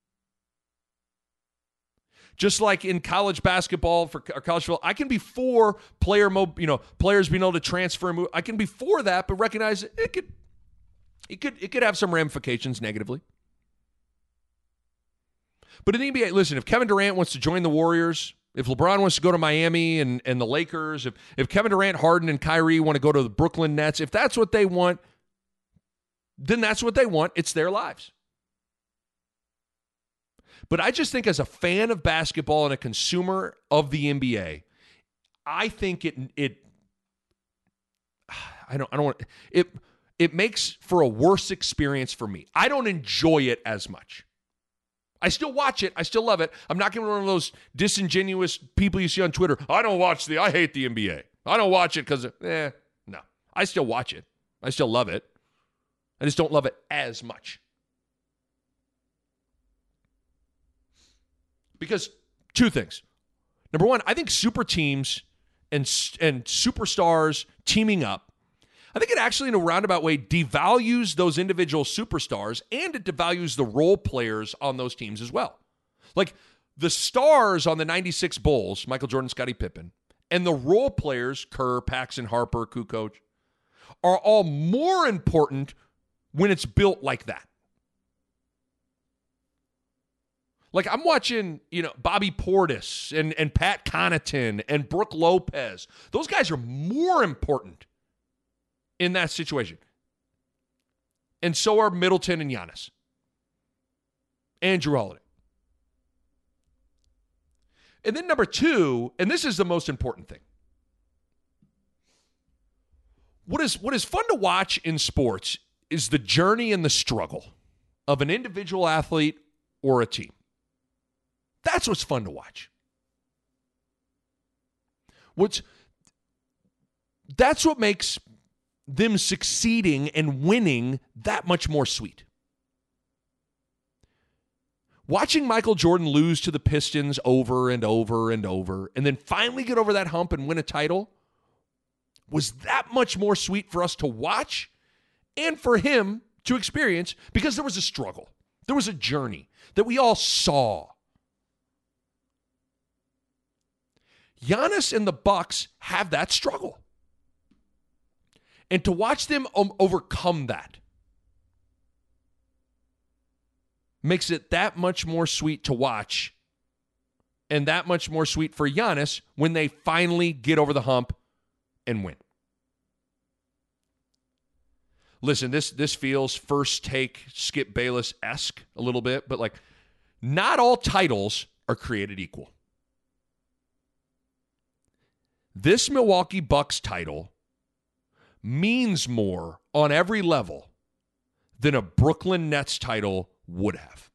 Just like in college basketball or college football, I can be for players being able to transfer and move. I can be for that, but recognize it could have some ramifications negatively. But in the NBA, listen, if Kevin Durant wants to join the Warriors, If LeBron wants to go to Miami and the Lakers, if Kevin Durant, Harden, and Kyrie want to go to the Brooklyn Nets, if that's what they want, then that's what they want. It's their lives. But I just think as a fan of basketball and a consumer of the NBA, I think it makes for a worse experience for me. I don't enjoy it as much. I still watch it. I still love it. I'm not going to be one of those disingenuous people you see on Twitter. I hate the NBA. I don't watch it because, no. I still watch it. I still love it. I just don't love it as much. Because two things. Number one, I think super teams and superstars teaming up, I think it actually, in a roundabout way, devalues those individual superstars, and it devalues the role players on those teams as well. Like the stars on the 96 Bulls, Michael Jordan, Scottie Pippen, and the role players, Kerr, Paxson, Harper, Kukoc, are all more important when it's built like that. Like I'm watching, Bobby Portis and Pat Connaughton and Brooke Lopez. Those guys are more important in that situation. And so are Middleton and Giannis. And Jrue Holiday. And then number two, and this is the most important thing. What is fun to watch in sports is the journey and the struggle of an individual athlete or a team. That's what's fun to watch. That's what makes them succeeding and winning that much more sweet. Watching Michael Jordan lose to the Pistons over and over and over, and then finally get over that hump and win a title, was that much more sweet for us to watch and for him to experience, because there was a struggle. There was a journey that we all saw. Giannis and the Bucks have that struggle. And to watch them overcome that makes it that much more sweet to watch, and that much more sweet for Giannis when they finally get over the hump and win. Listen, this feels first take Skip Bayless-esque a little bit, but not all titles are created equal. This Milwaukee Bucks title means more on every level than a Brooklyn Nets title would have.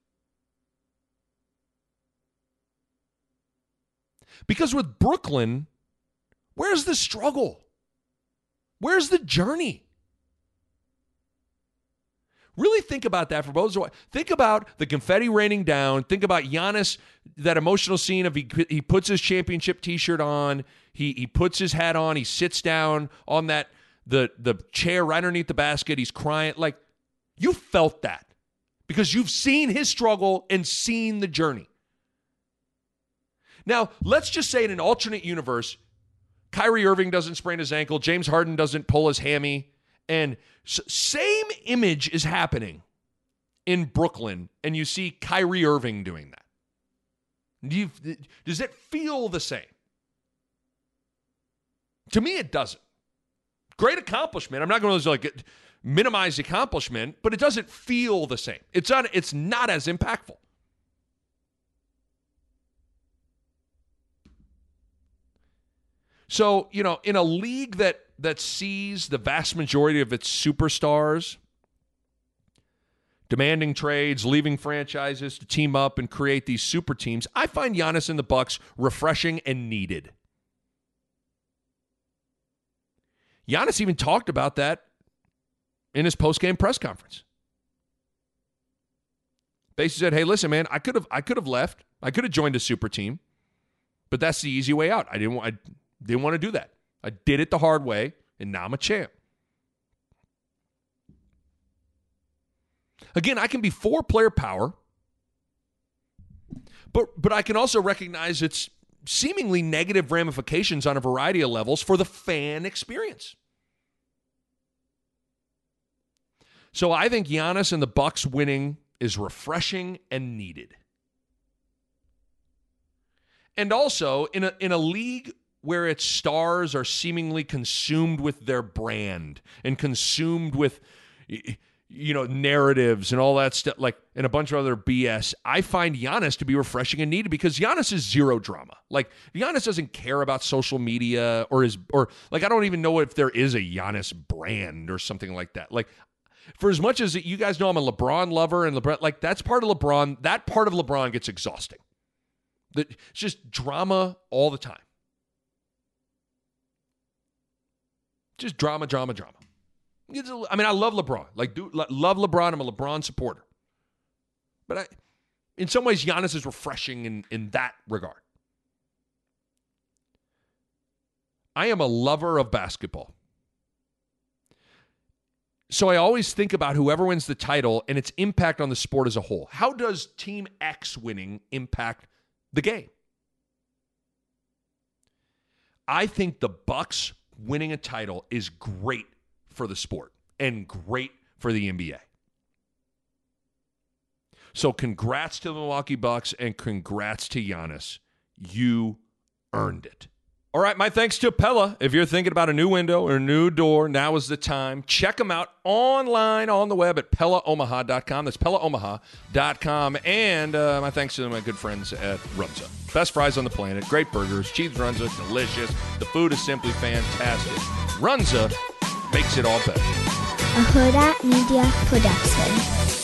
Because with Brooklyn, where's the struggle? Where's the journey? Really think about that for both. Think about the confetti raining down. Think about Giannis, that emotional scene of he puts his championship T-shirt on, he puts his hat on, he sits down on that the chair right underneath the basket, he's crying. You felt that because you've seen his struggle and seen the journey. Now, let's just say in an alternate universe, Kyrie Irving doesn't sprain his ankle, James Harden doesn't pull his hammy, and same image is happening in Brooklyn, and you see Kyrie Irving doing that. Does it feel the same? To me, it doesn't. Great accomplishment. I'm not going to minimize the accomplishment, but it doesn't feel the same. It's not as impactful. So, in a league that sees the vast majority of its superstars demanding trades, leaving franchises to team up and create these super teams, I find Giannis and the Bucks refreshing and needed. Giannis even talked about that in his post-game press conference. Basically said, "Hey, listen, man, I could have left. I could have joined a super team, but that's the easy way out. I didn't want to do that. I did it the hard way, and now I'm a champ." Again, I can be for player power, but I can also recognize its seemingly negative ramifications on a variety of levels for the fan experience. So I think Giannis and the Bucks winning is refreshing and needed. And also, in a league where its stars are seemingly consumed with their brand and consumed with, narratives and all that stuff, like, and a bunch of other BS, I find Giannis to be refreshing and needed because Giannis is zero drama. Like, Giannis doesn't care about social media or I don't even know if there is a Giannis brand or something like that. Like, for as much as you guys know I'm a LeBron lover and LeBron, like, that part of LeBron gets exhausting. It's just drama all the time. Just drama. I love LeBron. Love LeBron. I'm a LeBron supporter. But in some ways, Giannis is refreshing in that regard. I am a lover of basketball. So I always think about whoever wins the title and its impact on the sport as a whole. How does Team X winning impact the game? I think the Bucks winning a title is great for the sport and great for the NBA. So congrats to the Milwaukee Bucks and congrats to Giannis. You earned it. All right, my thanks to Pella. If you're thinking about a new window or a new door, now is the time. Check them out online on the web at PellaOmaha.com. That's PellaOmaha.com. And my thanks to my good friends at Runza. Best fries on the planet, great burgers, cheese Runza, delicious. The food is simply fantastic. Runza makes it all better. A Huda Media Production.